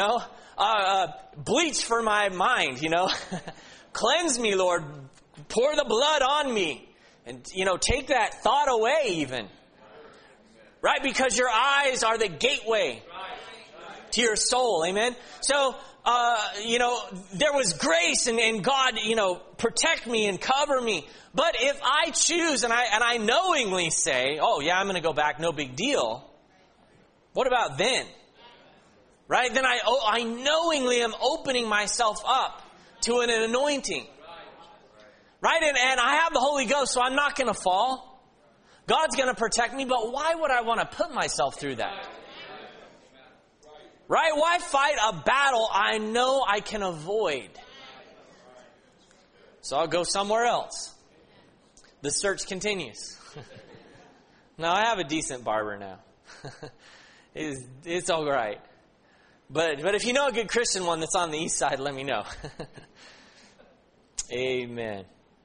[SPEAKER 1] Bleach for my mind. Cleanse me, Lord. Pour the blood on me. And, take that thought away even. Right? Because your eyes are the gateway to your soul. Amen? So, there was grace and God, protect me and cover me. But if I choose and I knowingly say, oh yeah, I'm going to go back, no big deal. What about then? Right? Then I knowingly am opening myself up to an anointing. Right? And I have the Holy Ghost, so I'm not going to fall. God's going to protect me, but why would I want to put myself through that? Right? Why fight a battle I know I can avoid? So I'll go somewhere else. The search continues. Now I have a decent barber now. It's all right. But if you know a good Christian one that's on the east side, let me know. Amen.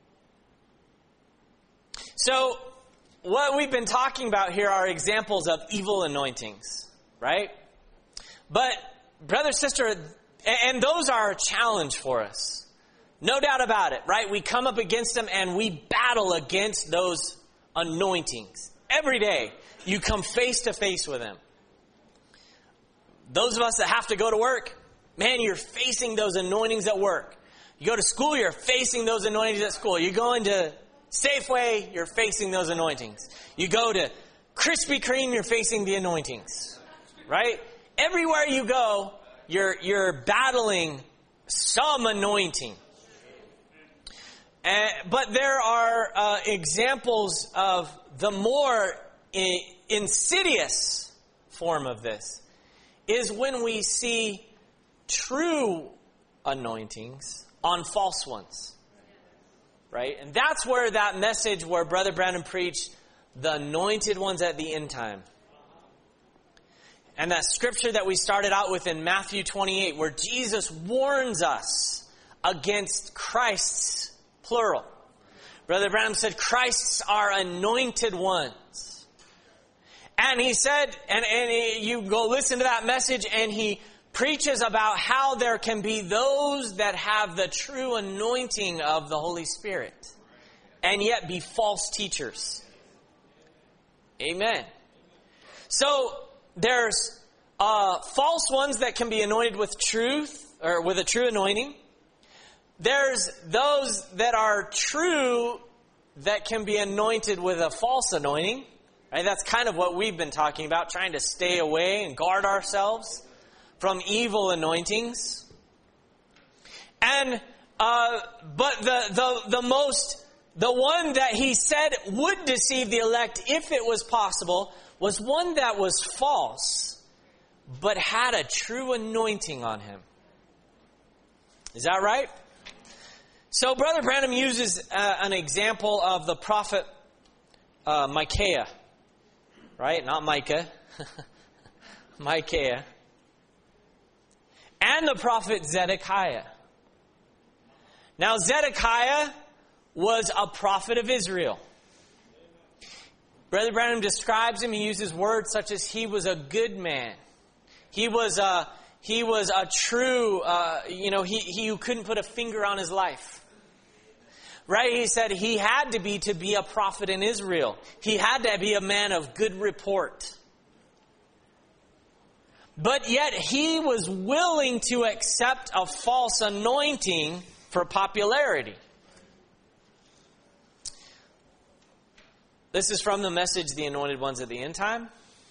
[SPEAKER 1] So what we've been talking about here are examples of evil anointings, right? But, brother, sister, and those are a challenge for us. No doubt about it, right? We come up against them and we battle against those anointings. Every day, you come face to face with them. Those of us that have to go to work, man, you're facing those anointings at work. You go to school, you're facing those anointings at school. You go into Safeway, you're facing those anointings. You go to Krispy Kreme, you're facing the anointings, right? Everywhere you go, you're battling some anointing. But there are examples of the more insidious form of this is when we see true anointings on false ones. Right? And that's where that message where Brother Branham preached, the anointed ones at the end time. And that scripture that we started out with in Matthew 28, where Jesus warns us against Christ's, plural. Brother Branham said, Christ's are anointed ones. And he said, you go listen to that message, and he preaches about how there can be those that have the true anointing of the Holy Spirit and yet be false teachers. Amen. So there's false ones that can be anointed with truth or with a true anointing. There's those that are true that can be anointed with a false anointing. Right? That's kind of what we've been talking about, trying to stay away and guard ourselves from evil anointings. And but the one that he said would deceive the elect if it was possible was one that was false but had a true anointing on him. Is that right? So Brother Branham uses an example of the prophet Micaiah. Right? Not Micah. Micaiah. And the prophet Zedekiah. Now Zedekiah was a prophet of Israel. Brother Branham describes him. He uses words such as he was a good man. He was a true, he who couldn't put a finger on his life. Right? He said he had to be a prophet in Israel. He had to be a man of good report. But yet he was willing to accept a false anointing for popularity. This is from the message, The Anointed Ones at the End Time.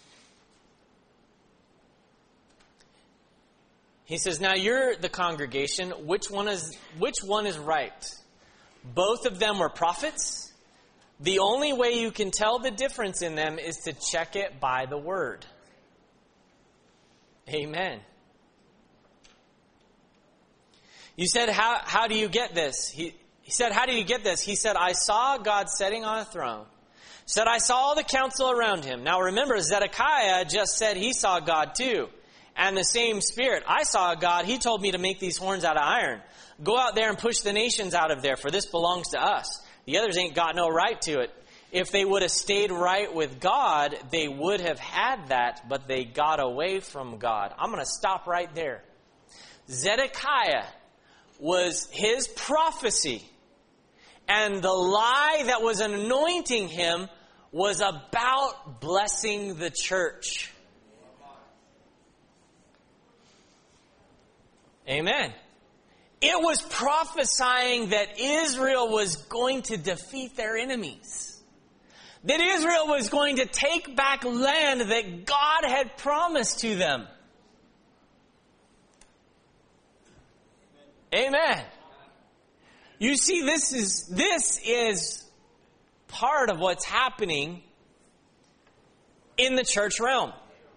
[SPEAKER 1] He says, now you're the congregation. Which one is right? Both of them were prophets. The only way you can tell the difference in them is to check it by the word. Amen. You said, how do you get this? He said, how do you get this? He said, I saw God sitting on a throne. Said, I saw all the council around him. Now remember, Zedekiah just said he saw God too. And the same Spirit. I saw God. He told me to make these horns out of iron. Go out there and push the nations out of there, for this belongs to us. The others ain't got no right to it. If they would have stayed right with God, they would have had that, but they got away from God. I'm going to stop right there. Zedekiah was his prophecy. And the lie that was anointing him was about blessing the church. Amen. It was prophesying that Israel was going to defeat their enemies. That Israel was going to take back land that God had promised to them. Amen. You see, this is part of what's happening in the church realm.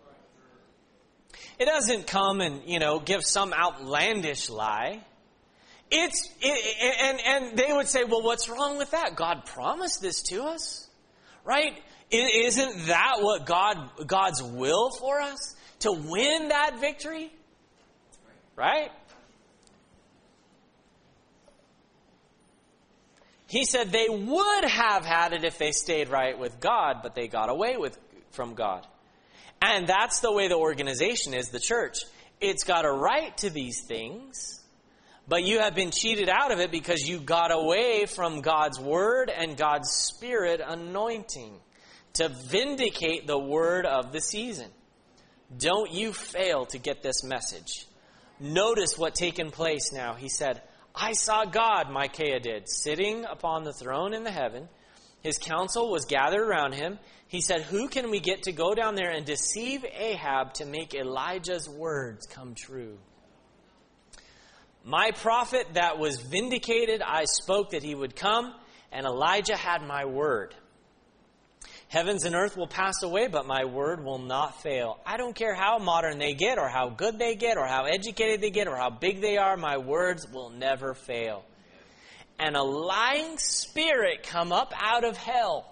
[SPEAKER 1] It doesn't come and, give some outlandish lie. And they would say, well, what's wrong with that? God promised this to us, right? Isn't that what God's will for us? To win that victory? Right? He said they would have had it if they stayed right with God, but they got away from God. And that's the way the organization is, the church. It's got a right to these things, but you have been cheated out of it because you got away from God's word and God's Spirit anointing to vindicate the word of the season. Don't you fail to get this message. Notice what taken place now. He said, I saw God, Micaiah did, sitting upon the throne in the heaven. His council was gathered around him. He said, who can we get to go down there and deceive Ahab to make Elijah's words come true? My prophet that was vindicated, I spoke that he would come, and Elijah had my word. Heavens and earth will pass away, but my word will not fail. I don't care how modern they get, or how good they get, or how educated they get, or how big they are, my words will never fail. And a lying spirit come up out of hell.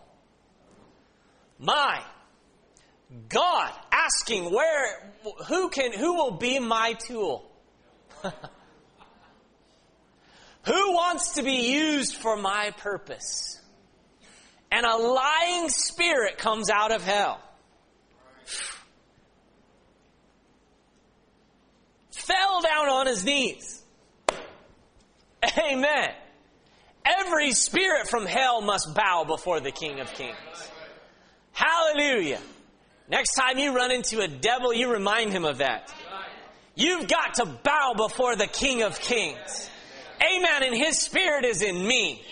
[SPEAKER 1] My God, asking who will be my tool? Who wants to be used for my purpose? And a lying spirit comes out of hell. Fell down on his knees. Amen. Every spirit from hell must bow before the King of Kings. Hallelujah. Next time you run into a devil, you remind him of that. You've got to bow before the King of Kings. Amen. And his spirit is in me.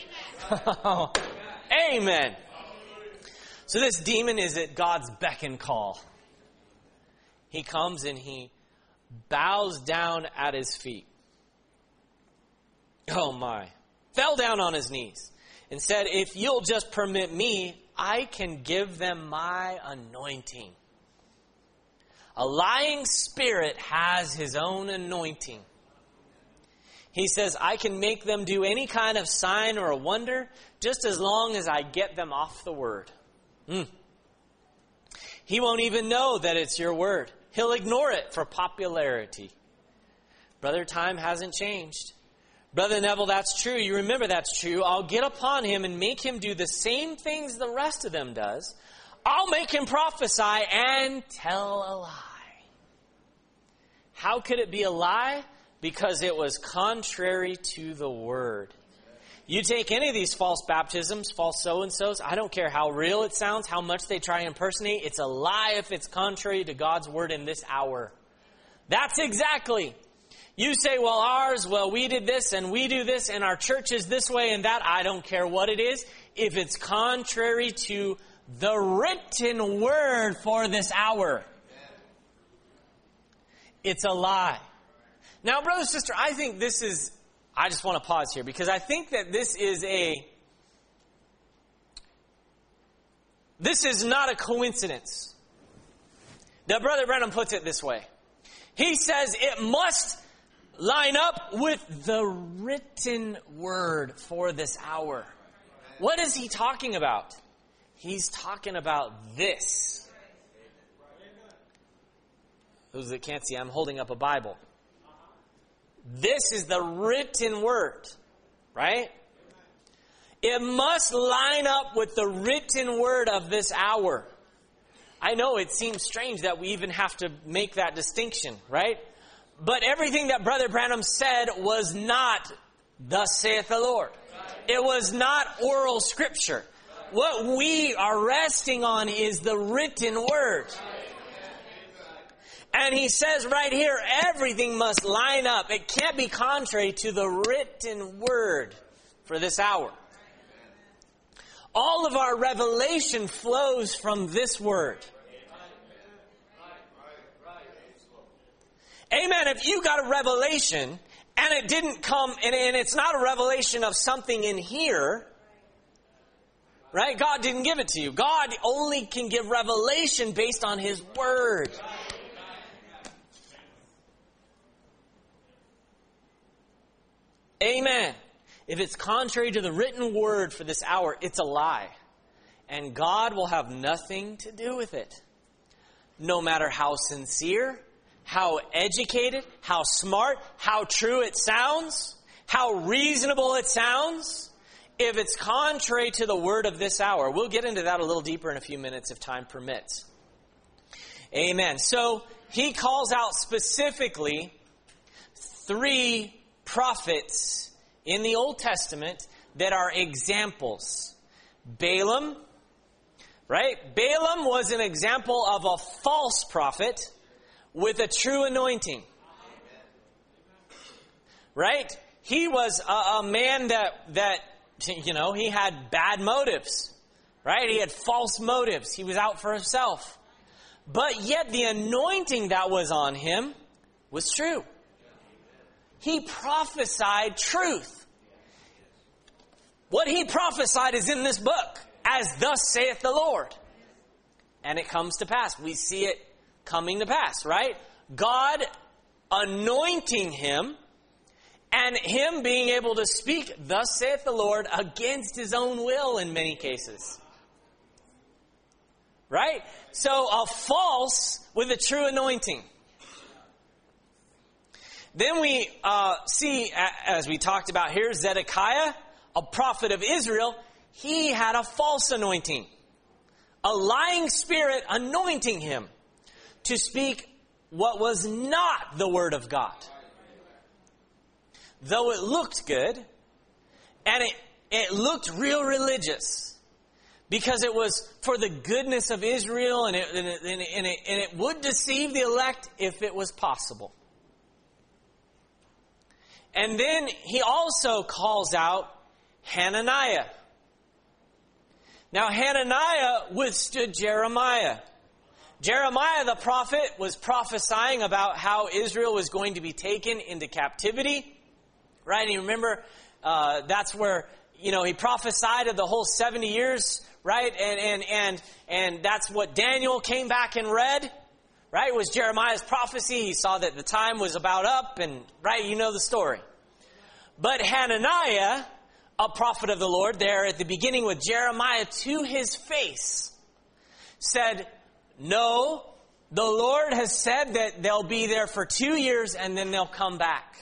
[SPEAKER 1] Amen. So this demon is at God's beck and call. He comes and he bows down at his feet. Oh my. Fell down on his knees and said, if you'll just permit me, I can give them my anointing. A lying spirit has his own anointing. He says, I can make them do any kind of sign or a wonder just as long as I get them off the word. He won't even know that it's your word. He'll ignore it for popularity. Brother, time hasn't changed. Brother Neville, that's true. You remember that's true. I'll get upon him and make him do the same things the rest of them does. I'll make him prophesy and tell a lie. How could it be a lie? Because it was contrary to the word. You take any of these false baptisms, false so-and-sos, I don't care how real it sounds, how much they try to impersonate, it's a lie if it's contrary to God's word in this hour. That's exactly. You say, we did this and we do this and our church is this way and that. I don't care what it is. If it's contrary to the written word for this hour, it's a lie. Now, brother, sister, I just want to pause here because I think that this is not a coincidence. Now, Brother Branham puts it this way. He says it must line up with the written word for this hour. What is he talking about? He's talking about this. Those that can't see, I'm holding up a Bible. This is the written word, right? It must line up with the written word of this hour. I know it seems strange that we even have to make that distinction, right? But everything that Brother Branham said was not, thus saith the Lord. It was not oral scripture. What we are resting on is the written word. And he says right here, everything must line up. It can't be contrary to the written word for this hour. All of our revelation flows from this word. Amen. If you got a revelation and it didn't come, and it's not a revelation of something in here, right? God didn't give it to you. God only can give revelation based on His word. Amen. If it's contrary to the written word for this hour, it's a lie. And God will have nothing to do with it. No matter how sincere, how educated, how smart, how true it sounds, how reasonable it sounds, if it's contrary to the word of this hour. We'll get into that a little deeper in a few minutes if time permits. Amen. So he calls out specifically 3 prophets in the Old Testament that are examples. Balaam, right? Balaam was an example of a false prophet with a true anointing. Right? He was a man that he had bad motives. Right? He had false motives. He was out for himself. But yet the anointing that was on him was true. He prophesied truth. What he prophesied is in this book, as thus saith the Lord. And it comes to pass. We see it coming to pass, right? God anointing him and him being able to speak, thus saith the Lord, against his own will in many cases. Right? So a false with a true anointing. Then we see, as we talked about here, Zedekiah, a prophet of Israel. He had a false anointing. A lying spirit anointing him to speak what was not the word of God. Though it looked good, and it looked real religious, because it was for the goodness of Israel, and it would deceive the elect if it was possible. And then he also calls out Hananiah. Now Hananiah withstood Jeremiah. Jeremiah the prophet was prophesying about how Israel was going to be taken into captivity. Right? And you remember that's where he prophesied of the whole 70 years, right? And that's what Daniel came back and read. Right? It was Jeremiah's prophecy. He saw that the time was about up, and right, you know the story. But Hananiah, a prophet of the Lord, there at the beginning with Jeremiah to his face, said, no, the Lord has said that they'll be there for 2 years and then they'll come back.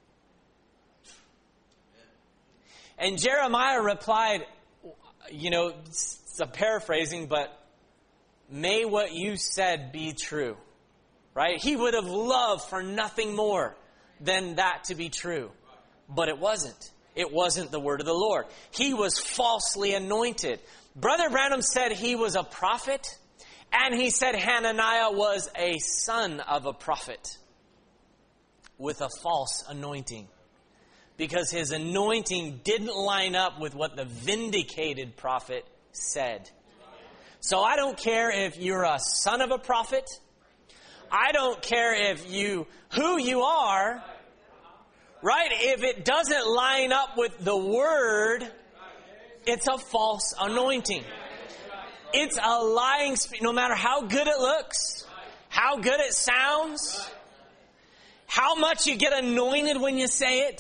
[SPEAKER 1] And Jeremiah replied, it's a paraphrasing, but may what you said be true. Right? He would have loved for nothing more than that to be true. But it wasn't. It wasn't the word of the Lord. He was falsely anointed. Brother Branham said he was a prophet, and he said Hananiah was a son of a prophet with a false anointing. Because his anointing didn't line up with what the vindicated prophet said. So I don't care if you're a son of a prophet. I don't care who you are. Right? If it doesn't line up with the word, it's a false anointing. It's a lying spirit. No matter how good it looks, how good it sounds, how much you get anointed when you say it?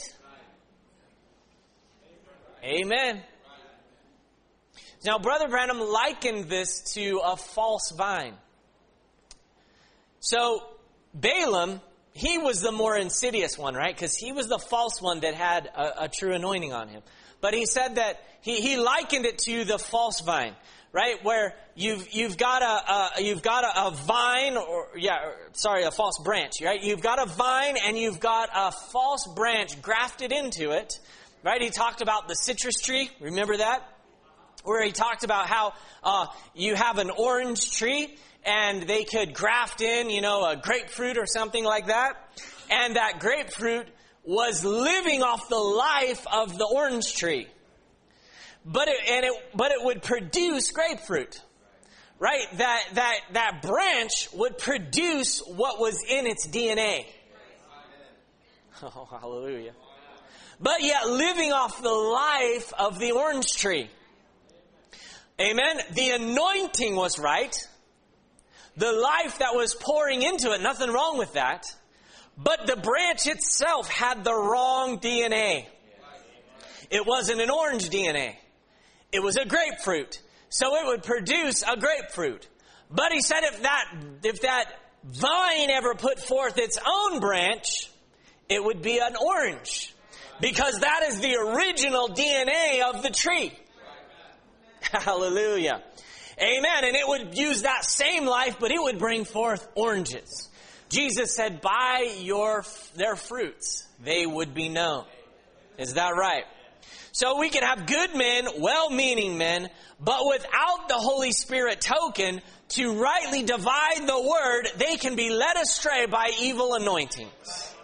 [SPEAKER 1] Amen. Now, Brother Branham likened this to a false vine. So, Balaam, he was the more insidious one, right? Because he was the false one that had a true anointing on him. But he said that he likened it to the false vine, right? Where you've got a vine, a false branch, right? You've got a vine and you've got a false branch grafted into it, right? He talked about the citrus tree. Remember that? Where he talked about how you have an orange tree and they could graft in, a grapefruit or something like that. And that grapefruit was living off the life of the orange tree. But it would produce grapefruit. Right? That branch would produce what was in its DNA. Oh, hallelujah. But yet living off the life of the orange tree. Amen. The anointing was right. The life that was pouring into it, nothing wrong with that. But the branch itself had the wrong DNA. It wasn't an orange DNA. It was a grapefruit. So it would produce a grapefruit. But he said if that vine ever put forth its own branch, it would be an orange. Because that is the original DNA of the tree. Hallelujah. Amen. And it would use that same life, but it would bring forth oranges. Jesus said, by their fruits, they would be known. Is that right? So we can have good men, well-meaning men, but without the Holy Spirit token to rightly divide the word, they can be led astray by evil anointings.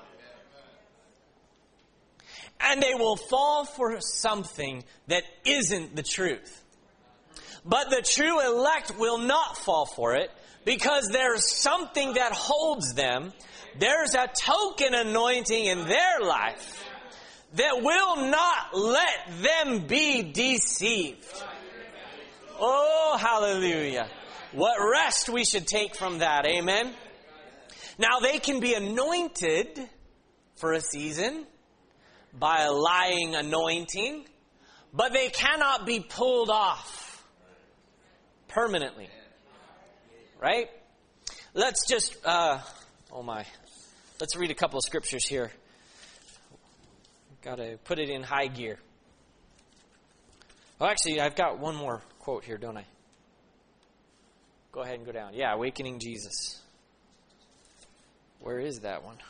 [SPEAKER 1] And they will fall for something that isn't the truth. But the true elect will not fall for it because there's something that holds them. There's a token anointing in their life that will not let them be deceived. Oh, hallelujah. What rest we should take from that. Amen. Now they can be anointed for a season by a lying anointing, but they cannot be pulled off permanently. Right? Let's just, let's read a couple of scriptures here. Got to put it in high gear. Oh, actually, I've got one more quote here, don't I? Go ahead and go down. Yeah, Awakening Jesus. Where is that one?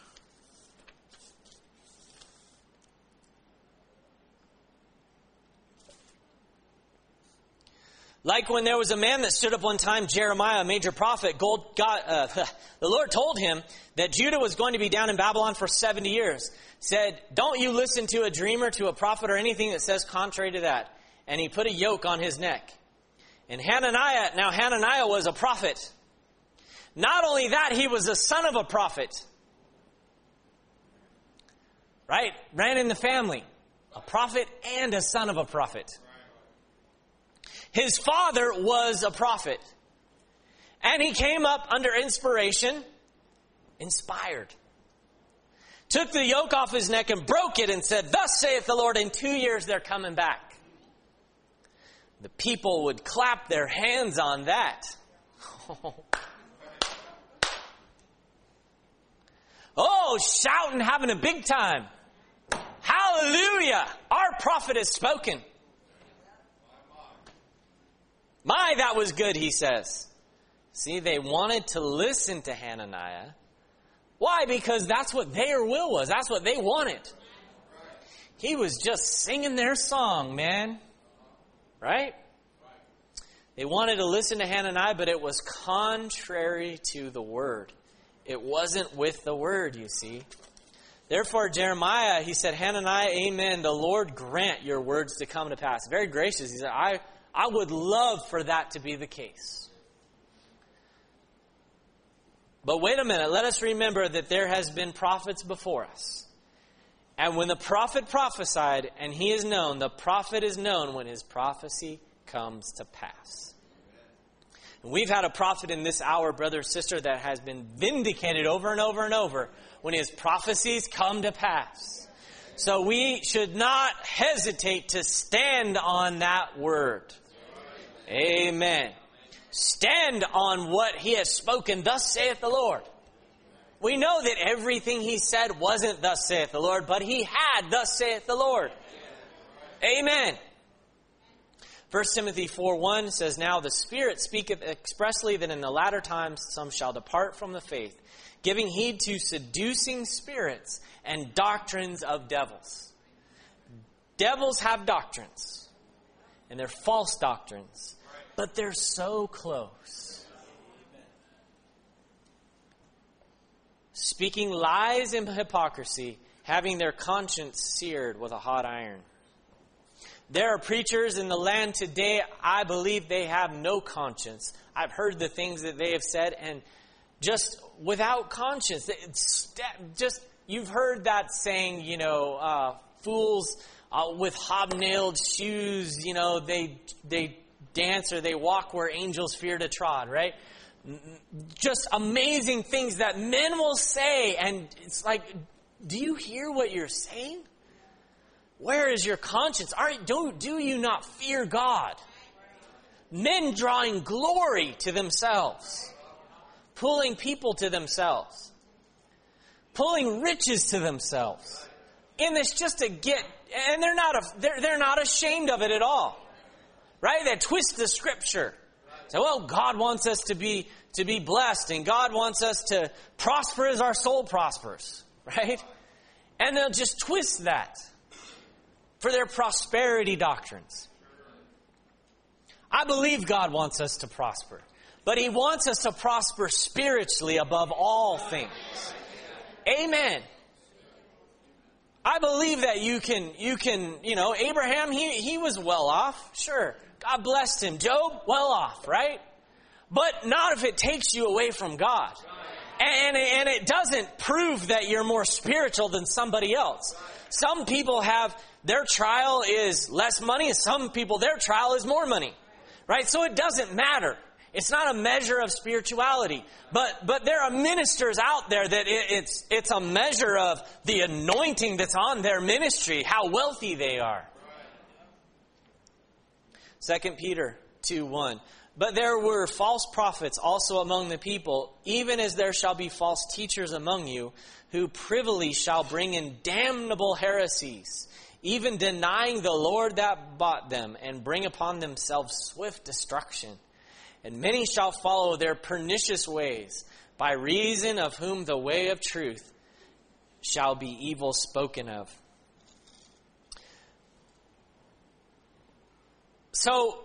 [SPEAKER 1] Like when there was a man that stood up one time, Jeremiah, a major prophet, the Lord told him that Judah was going to be down in Babylon for 70 years. Said, don't you listen to a dreamer, to a prophet, or anything that says contrary to that. And he put a yoke on his neck. And Hananiah was a prophet. Not only that, he was the son of a prophet. Right? Ran in the family. A prophet and a son of a prophet. His father was a prophet. And he came up under inspiration, inspired. Took the yoke off his neck and broke it and said, thus saith the Lord, in 2 years they're coming back. The people would clap their hands on that. Oh, shouting, having a big time. Hallelujah! Our prophet has spoken. My, that was good, he says. See, they wanted to listen to Hananiah. Why? Because that's what their will was. That's what they wanted. He was just singing their song, man. Right? They wanted to listen to Hananiah, but it was contrary to the word. It wasn't with the word, you see. Therefore, Jeremiah, he said, Hananiah, amen, the Lord grant your words to come to pass. Very gracious. He said, I would love for that to be the case. But wait a minute. Let us remember that there has been prophets before us. And when the prophet prophesied, and he is known, the prophet is known when his prophecy comes to pass. And we've had a prophet in this hour, brother or sister, that has been vindicated over and over and over when his prophecies come to pass. So we should not hesitate to stand on that word. Amen. Stand on what he has spoken, thus saith the Lord. We know that everything he said wasn't thus saith the Lord, but he had thus saith the Lord. Amen. 1 Timothy 4:1 says, Now the Spirit speaketh expressly that in the latter times some shall depart from the faith, giving heed to seducing spirits and doctrines of devils. Devils have doctrines, and they're false doctrines, but they're so close. Speaking lies and hypocrisy, having their conscience seared with a hot iron. There are preachers in the land today, I believe they have no conscience. I've heard the things that they have said, and just without conscience. Just, you've heard that saying, fools with hobnailed shoes, they dance or they walk where angels fear to trod, right? Just amazing things that men will say, and it's like, do you hear what you're saying? Where is your conscience? Do you not fear God? Men drawing glory to themselves, pulling people to themselves, pulling riches to themselves, in this just to get, and they're not ashamed of it at all, right? They twist the Scripture. So, well, God wants us to be blessed, and God wants us to prosper as our soul prospers, right? And they'll just twist that for their prosperity doctrines. I believe God wants us to prosper, but He wants us to prosper spiritually above all things. Amen. I believe that you can, Abraham, he was well off. Sure. God blessed him. Job, well off, right? But not if it takes you away from God. And it doesn't prove that you're more spiritual than somebody else. Some people have, their trial is less money, and some people, their trial is more money. Right? So it doesn't matter. It's not a measure of spirituality. But there are ministers out there that it's a measure of the anointing that's on their ministry, how wealthy they are. 2 Peter 2:1. But there were false prophets also among the people, even as there shall be false teachers among you, who privily shall bring in damnable heresies, even denying the Lord that bought them, and bring upon themselves swift destruction. And many shall follow their pernicious ways, by reason of whom the way of truth shall be evil spoken of. So,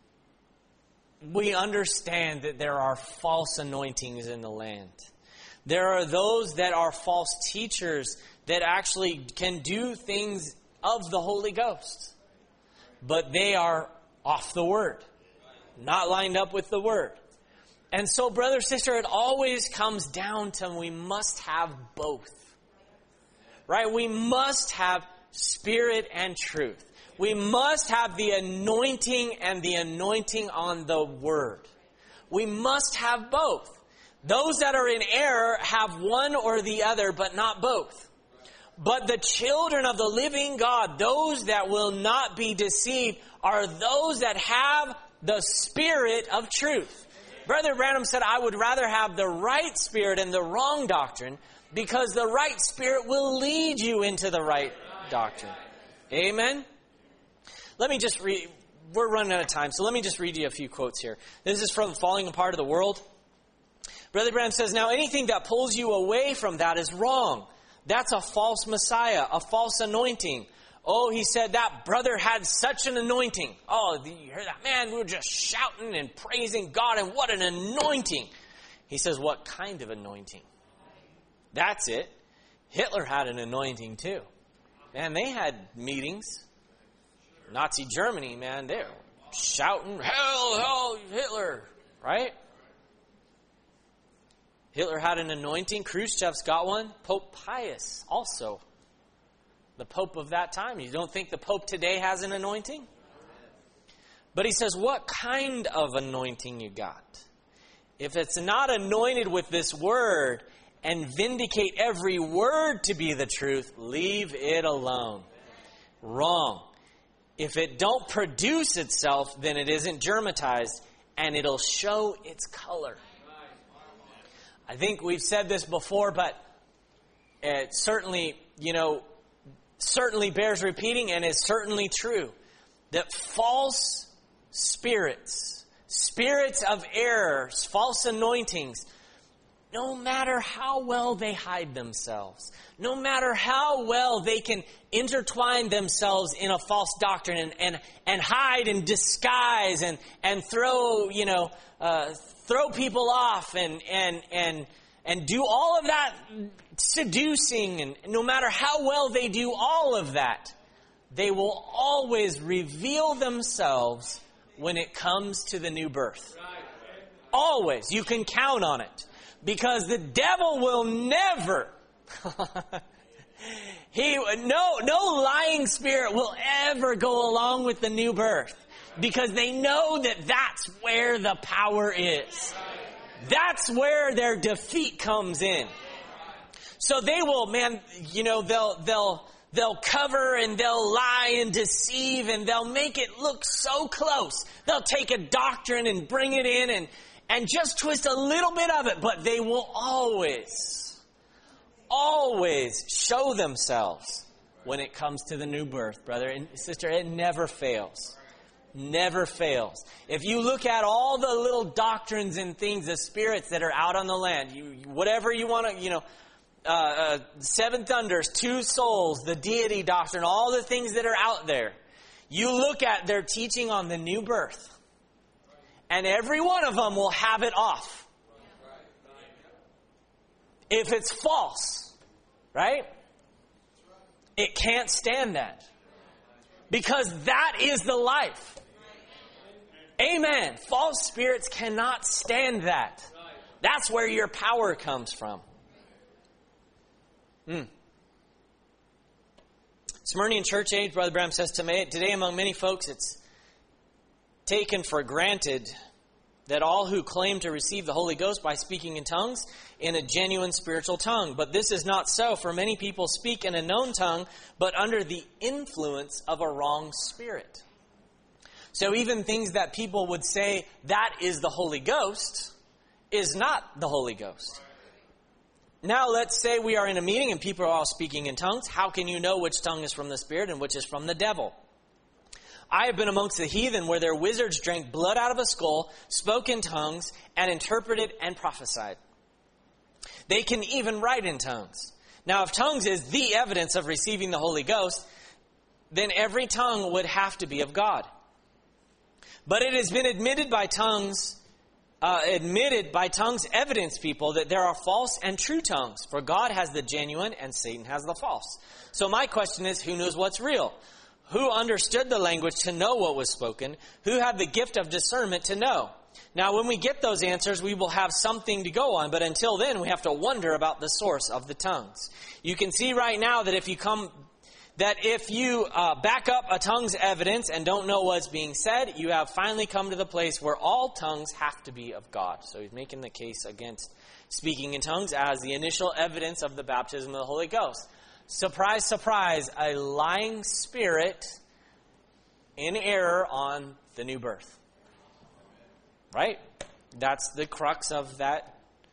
[SPEAKER 1] we understand that there are false anointings in the land. There are those that are false teachers that actually can do things of the Holy Ghost. But they are off the Word, not lined up with the Word. And so, brother, sister, it always comes down to we must have both. Right? We must have spirit and truth. We must have the anointing and the anointing on the Word. We must have both. Those that are in error have one or the other, but not both. But the children of the living God, those that will not be deceived, are those that have the spirit of truth. Brother Branham said, I would rather have the right spirit and the wrong doctrine, because the right spirit will lead you into the right doctrine. Amen? Let me just read. We're running out of time, so let me just read you a few quotes here. This is from Falling Apart of the World. Brother Branham says, now anything that pulls you away from that is wrong. That's a false Messiah, a false anointing. Oh, he said that brother had such an anointing. Oh, you hear that? Man, we were just shouting and praising God, and what an anointing. He says, what kind of anointing? That's it. Hitler had an anointing too. Man, they had meetings. Nazi Germany, man, they're shouting, hell, hell, Hitler, right? Hitler had an anointing. Khrushchev's got one. Pope Pius also. The Pope of that time. You don't think the Pope today has an anointing? But he says, what kind of anointing you got? If it's not anointed with this word and vindicate every word to be the truth, leave it alone. Wrong. If it don't produce itself, then it isn't germatized, and it'll show its color. I think we've said this before, but it certainly bears repeating and is certainly true. That false spirits of errors, false anointings, no matter how well they hide themselves, no matter how well they can intertwine themselves in a false doctrine and hide and disguise and throw people off and do all of that seducing, and no matter how well they do all of that, they will always reveal themselves when it comes to the new birth. Always. You can count on it. Because the devil will never, no lying spirit will ever go along with the new birth. Because they know that that's where the power is. That's where their defeat comes in. So they will, they'll cover and they'll lie and deceive and they'll make it look so close. They'll take a doctrine and bring it in and just twist a little bit of it, but they will always show themselves when it comes to the new birth, brother and sister. It never fails. Never fails. If you look at all the little doctrines and things, the spirits that are out on the land, whatever you want to, seven thunders, two souls, the deity doctrine, all the things that are out there, you look at their teaching on the new birth. And every one of them will have it off. If it's false, right? It can't stand that. Because that is the life. Amen. False spirits cannot stand that. That's where your power comes from. Smyrnian church age, Brother Branham says, today among many folks it's taken for granted that all who claim to receive the Holy Ghost by speaking in tongues in a genuine spiritual tongue. But this is not so, for many people speak in a known tongue, but under the influence of a wrong spirit. So even things that people would say that is the Holy Ghost is not the Holy Ghost. Now let's say we are in a meeting and people are all speaking in tongues. How can you know which tongue is from the Spirit and which is from the devil? I have been amongst the heathen where their wizards drank blood out of a skull, spoke in tongues, and interpreted and prophesied. They can even write in tongues. Now, if tongues is the evidence of receiving the Holy Ghost, then every tongue would have to be of God. But it has been admitted by tongues evidence people that there are false and true tongues. For God has the genuine and Satan has the false. So my question is, who knows what's real? Who understood the language to know what was spoken? Who had the gift of discernment to know? Now, when we get those answers, we will have something to go on. But until then, we have to wonder about the source of the tongues. You can see right now that if you back up a tongue's evidence and don't know what's being said, you have finally come to the place where all tongues have to be of God. So he's making the case against speaking in tongues as the initial evidence of the baptism of the Holy Ghost. Surprise, surprise, a lying spirit in error on the new birth. Right? That's the crux of that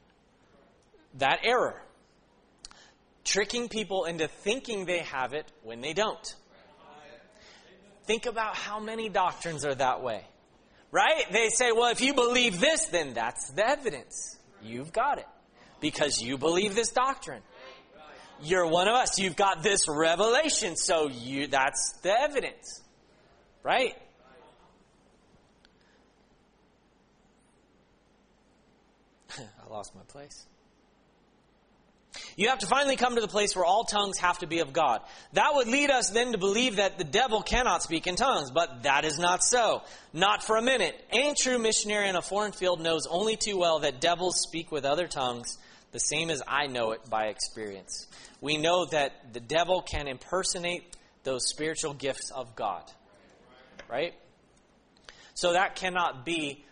[SPEAKER 1] error. Tricking people into thinking they have it when they don't. Think about how many doctrines are that way. Right? They say, well, if you believe this, then that's the evidence. You've got it. Because you believe this doctrine. You're one of us. You've got this revelation. So that's the evidence. Right? I lost my place. You have to finally come to the place where all tongues have to be of God. That would lead us then to believe that the devil cannot speak in tongues. But that is not so. Not for a minute. Any true missionary in a foreign field knows only too well that devils speak with other tongues, the same as I know it by experience. We know that the devil can impersonate those spiritual gifts of God. Right? So that cannot be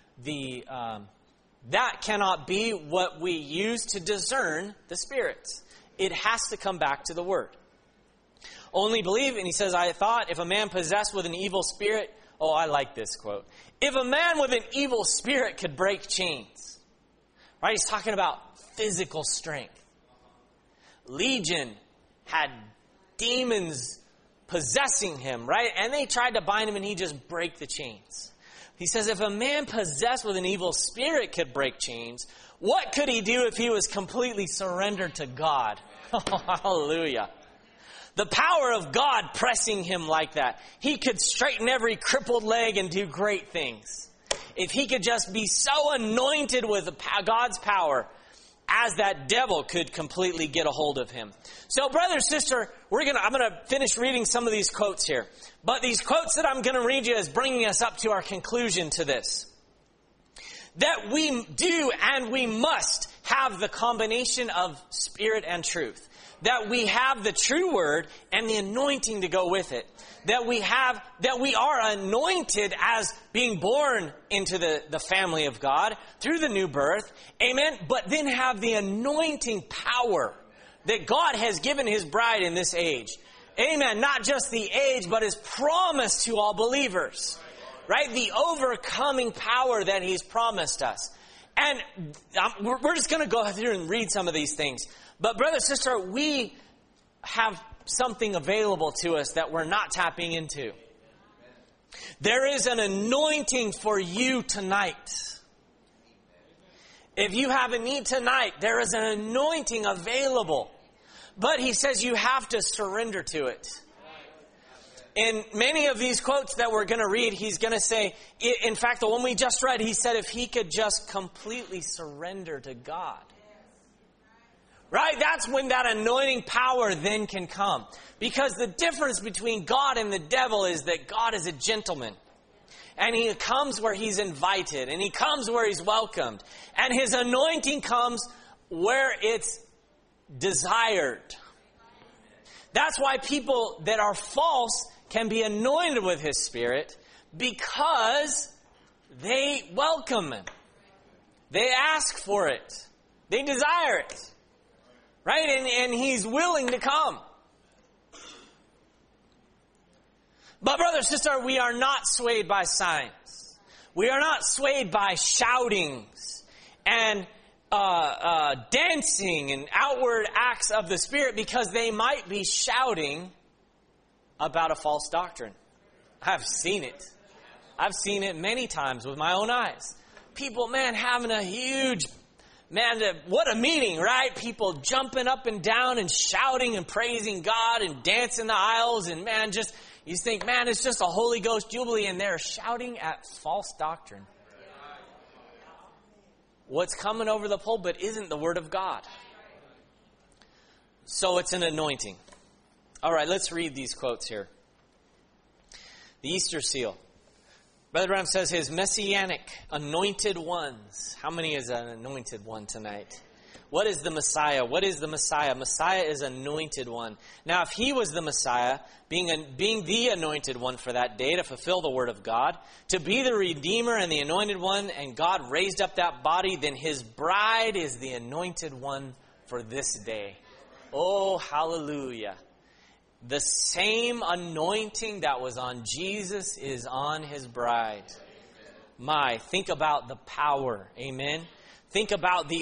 [SPEAKER 1] what we use to discern the spirits. It has to come back to the Word. Only believe, and he says, I thought, if a man possessed with an evil spirit, oh, I like this quote. If a man with an evil spirit could break chains, right? He's talking about physical strength. Legion had demons possessing him, right? And they tried to bind him and he just break the chains. He says, if a man possessed with an evil spirit could break chains, what could he do if he was completely surrendered to God? Hallelujah. The power of God pressing him like that. He could straighten every crippled leg and do great things. If he could just be so anointed with God's power as that devil could completely get a hold of him. So brother, sister, I'm going to finish reading some of these quotes here. But these quotes that I'm going to read you is bringing us up to our conclusion to this. That we do and we must have the combination of spirit and truth. That we have the true word and the anointing to go with it. That we are anointed as being born into the family of God through the new birth. Amen. But then have the anointing power that God has given His bride in this age. Amen. Not just the age, but His promise to all believers. Right? The overcoming power that He's promised us. And we're just going to go through and read some of these things. But brother, sister, we have something available to us that we're not tapping into. There is an anointing for you tonight. If you have a need tonight, there is an anointing available. But he says you have to surrender to it. In many of these quotes that we're going to read, he's going to say, in fact, the one we just read, he said if he could just completely surrender to God. Right? That's when that anointing power then can come. Because the difference between God and the devil is that God is a gentleman. And He comes where He's invited. And He comes where He's welcomed. And His anointing comes where it's desired. That's why people that are false can be anointed with His Spirit, because they welcome Him. They ask for it. They desire it. Right? And He's willing to come. But brother, sister, we are not swayed by signs. We are not swayed by shoutings and dancing and outward acts of the Spirit, because they might be shouting about a false doctrine. I've seen it. I've seen it many times with my own eyes. People, having a huge... what a meeting, right? People jumping up and down and shouting and praising God and dancing the aisles. And you think, it's just a Holy Ghost jubilee. And they're shouting at false doctrine. What's coming over the pulpit isn't the Word of God. So it's an anointing. All right, let's read these quotes here. The Easter seal. Brother Branham says his messianic anointed ones. How many is an anointed one tonight? What is the Messiah? What is the Messiah? Messiah is anointed one. Now, if He was the Messiah, being the anointed one for that day to fulfill the Word of God, to be the Redeemer and the anointed one, and God raised up that body, then His bride is the anointed one for this day. Oh, hallelujah. The same anointing that was on Jesus is on His bride. Think about the power. Amen. Think about the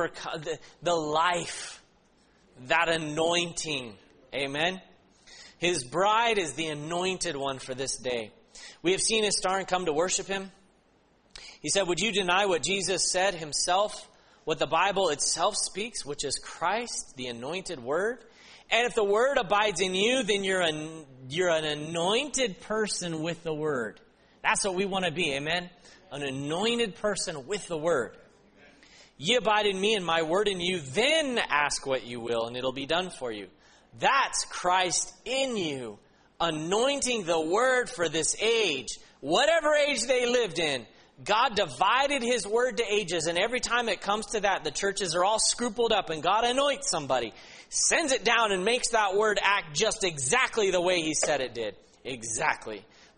[SPEAKER 1] life, that anointing. Amen. His bride is the anointed one for this day. We have seen His star and come to worship Him. He said, would you deny what Jesus said Himself, what the Bible itself speaks, which is Christ, the anointed Word? And if the Word abides in you, then you're an anointed person with the Word. That's what we want to be, amen? An anointed person with the Word. Ye abide in me and my word in you, then ask what you will, and it'll be done for you. That's Christ in you, anointing the Word for this age. Whatever age they lived in, God divided His Word to ages, and every time it comes to that, the churches are all scrupled up, and God anoints somebody, sends it down, and makes that Word act just exactly the way He said it did. Exactly.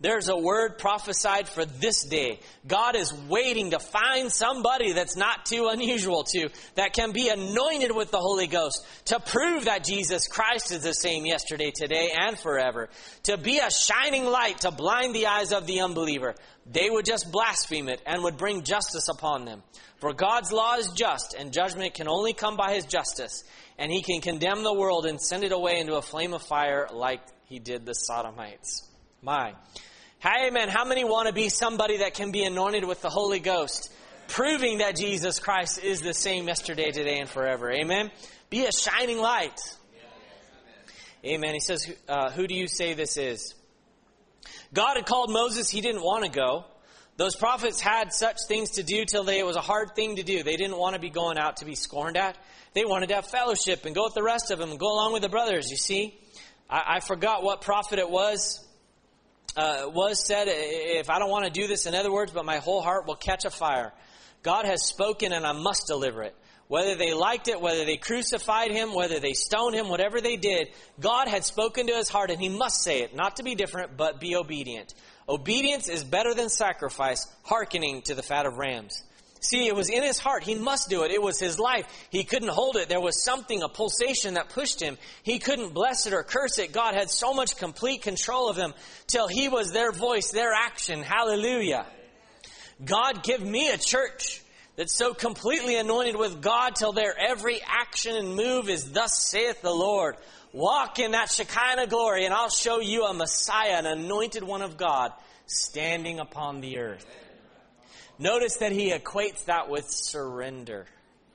[SPEAKER 1] There's a word prophesied for this day. God is waiting to find somebody that's not too unusual to, that can be anointed with the Holy Ghost, to prove that Jesus Christ is the same yesterday, today, and forever. To be a shining light to blind the eyes of the unbeliever. They would just blaspheme it and would bring justice upon them. For God's law is just, and judgment can only come by His justice. And He can condemn the world and send it away into a flame of fire like He did the Sodomites. My. Hey, amen. How many want to be somebody that can be anointed with the Holy Ghost, proving that Jesus Christ is the same yesterday, today, and forever? Amen. Be a shining light. Amen. He says, who do you say this is? God had called Moses. He didn't want to go. Those prophets had such things to do till it was a hard thing to do. They didn't want to be going out to be scorned at. They wanted to have fellowship and go with the rest of them and go along with the brothers, you see. I forgot what prophet it was said, if I don't want to do this, in other words, but my whole heart will catch a fire. God has spoken and I must deliver it. Whether they liked it, whether they crucified Him, whether they stoned Him, whatever they did, God had spoken to His heart and He must say it. Not to be different, but be obedient. Obedience is better than sacrifice, hearkening to the fat of rams. See, it was in His heart. He must do it. It was His life. He couldn't hold it. There was something, a pulsation that pushed Him. He couldn't bless it or curse it. God had so much complete control of them till He was their voice, their action. Hallelujah. God, give me a church that's so completely anointed with God till their every action and move is thus saith the Lord. Walk in that Shekinah glory and I'll show you a Messiah, an anointed one of God, standing upon the earth. Notice that he equates that with surrender.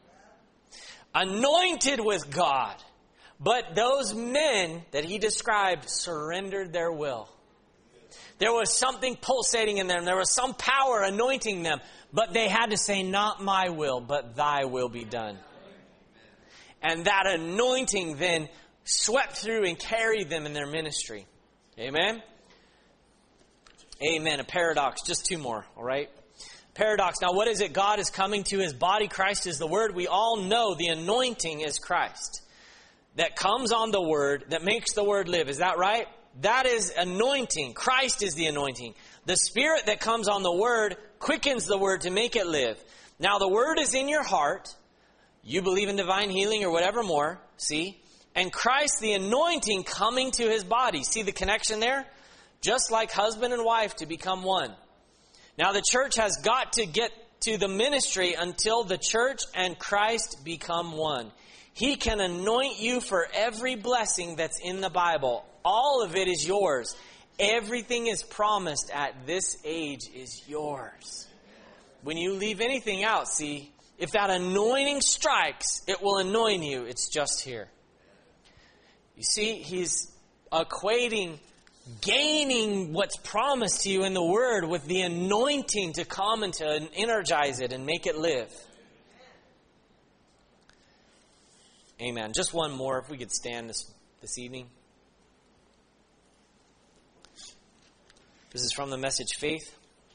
[SPEAKER 1] Anointed with God. But those men that he described surrendered their will. There was something pulsating in them. There was some power anointing them. But they had to say, not my will, but thy will be done. And that anointing then swept through and carried them in their ministry. Amen? Amen. A paradox. Just two more, all right? Paradox. Now, what is it? God is coming to His body. Christ is the Word. We all know the anointing is Christ. That comes on the Word, that makes the Word live. Is that right? That is anointing. Christ is the anointing. The Spirit that comes on the Word quickens the Word to make it live. Now, the Word is in your heart. You believe in divine healing or whatever more. See? And Christ, the anointing, coming to His body. See the connection there? Just like husband and wife to become one. Now, the church has got to get to the ministry until the church and Christ become one. He can anoint you for every blessing that's in the Bible. All of it is yours. Everything is promised at this age is yours. When you leave anything out, see, if that anointing strikes, it will anoint you. It's just here. You see, he's equating gaining what's promised to you in the Word with the anointing to come and to energize it and make it live. Amen. Just one more, if we could stand this evening. This is from the Message Faith.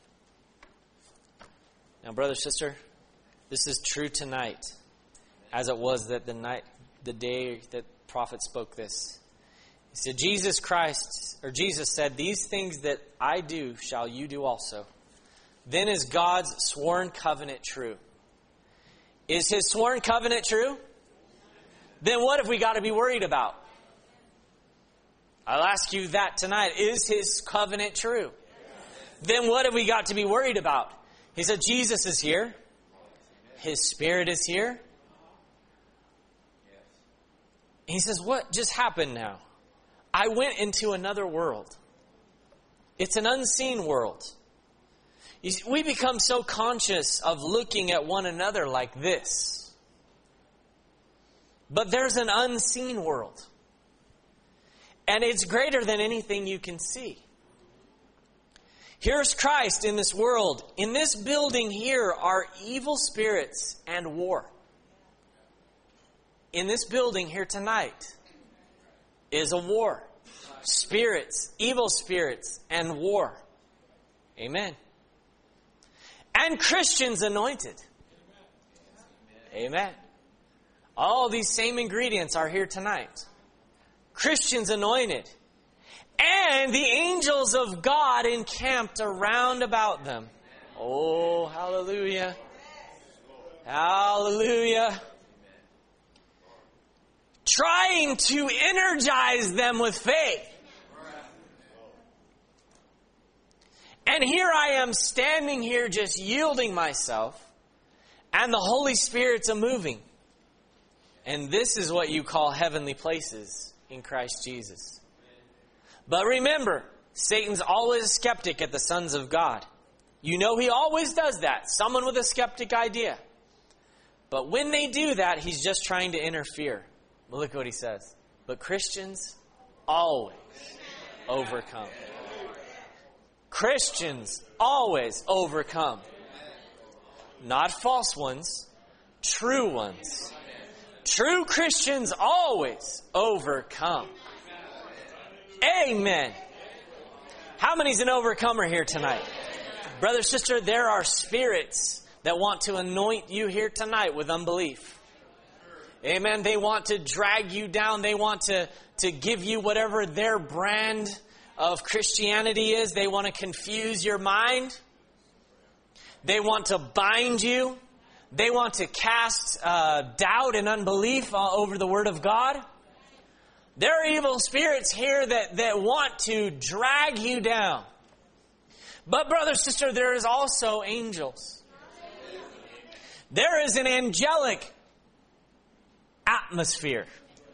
[SPEAKER 1] Now, brother, sister, this is true tonight, as it was that the day that prophet spoke this. He said, Jesus said, these things that I do shall you do also. Then is God's sworn covenant true? Is His sworn covenant true? Then what have we got to be worried about? I'll ask you that tonight. Is His covenant true? Then what have we got to be worried about? He said, Jesus is here. His Spirit is here. He says, what just happened now? I went into another world. It's an unseen world. We become so conscious of looking at one another like this. But there's an unseen world. And it's greater than anything you can see. Here's Christ in this world. In this building here are evil spirits and war. In this building here tonight is a war. Spirits, evil spirits, and war. Amen. And Christians anointed. Amen. All these same ingredients are here tonight. Christians anointed. And the angels of God encamped around about them. Oh, hallelujah. Hallelujah. Trying to energize them with faith. And here I am standing here just yielding myself, and the Holy Spirit's a moving. And this is what you call heavenly places in Christ Jesus. But remember, Satan's always a skeptic at the sons of God. You know he always does that. Someone with a skeptic idea. But when they do that, he's just trying to interfere. Well, look what he says. But Christians always overcome. Christians always overcome. Not false ones, true ones. True Christians always overcome. Amen. How many's an overcomer here tonight? Brother, sister, there are spirits that want to anoint you here tonight with unbelief. Amen. They want to drag you down. They want to give you whatever their brand of Christianity is. They want to confuse your mind. They want to bind you. They want to cast doubt and unbelief over the Word of God. There are evil spirits here that want to drag you down. But brother, sister, there is also angels. There is an angelic atmosphere.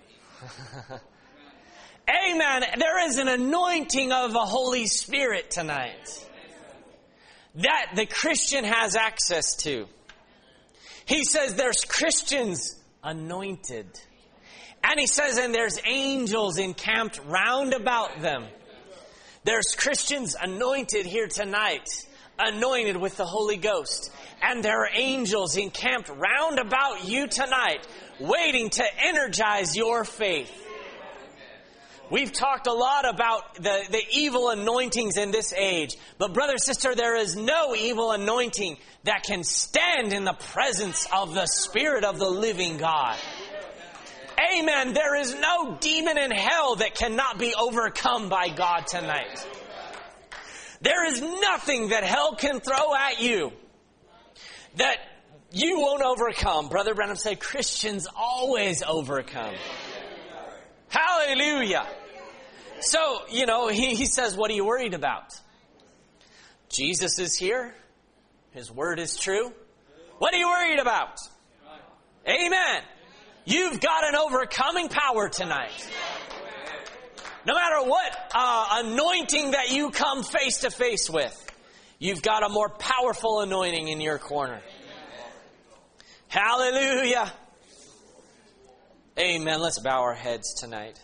[SPEAKER 1] Amen. There is an anointing of the Holy Spirit tonight that the Christian has access to. He says there's Christians anointed. And he says, and there's angels encamped round about them. There's Christians anointed here tonight, anointed with the Holy Ghost. And there are angels encamped round about you tonight, waiting to energize your faith. We've talked a lot about the evil anointings in this age. But brother, sister, there is no evil anointing that can stand in the presence of the Spirit of the living God. Amen. There is no demon in hell that cannot be overcome by God tonight. There is nothing that hell can throw at you that you won't overcome. Brother Branham said, Christians always overcome. Hallelujah. So, he says, what are you worried about? Jesus is here. His word is true. What are you worried about? Amen. You've got an overcoming power tonight. No matter what anointing that you come face to face with, you've got a more powerful anointing in your corner. Hallelujah. Amen. Let's bow our heads tonight.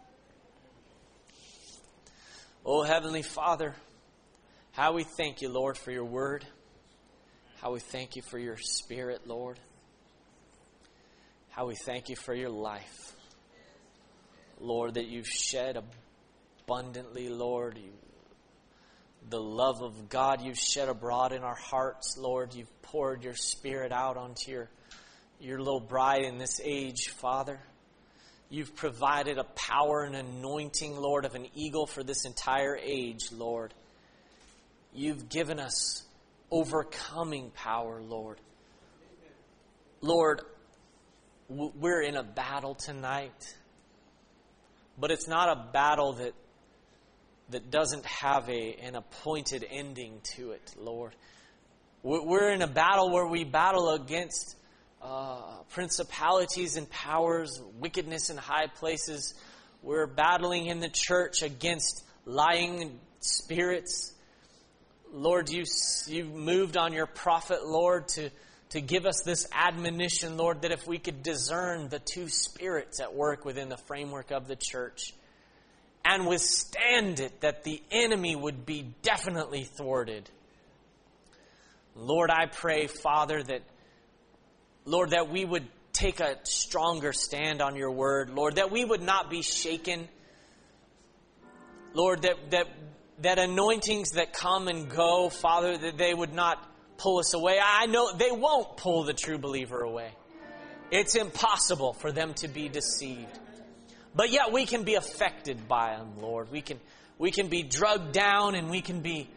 [SPEAKER 1] Oh, Heavenly Father, how we thank you, Lord, for your word. How we thank you for your Spirit, Lord. How we thank you for your life. Lord, that you've shed abundantly, Lord. The love of God you've shed abroad in our hearts, Lord. You've poured your Spirit out onto your little bride in this age, Father. You've provided a power and anointing, Lord, of an eagle for this entire age, Lord. You've given us overcoming power, Lord. Lord, we're in a battle tonight, but it's not a battle that doesn't have an appointed ending to it, Lord. We're in a battle where we battle against principalities and powers, wickedness in high places. We're battling in the church against lying spirits. Lord, you've moved on your prophet, Lord, to give us this admonition, Lord, that if we could discern the two spirits at work within the framework of the church and withstand it, that the enemy would be definitely thwarted. Lord, I pray, Father, that we would take a stronger stand on your word. Lord, that we would not be shaken. Lord, that anointings that come and go, Father, that they would not pull us away. I know they won't pull the true believer away. It's impossible for them to be deceived. But yet we can be affected by them, Lord. We we can be drugged down, and we can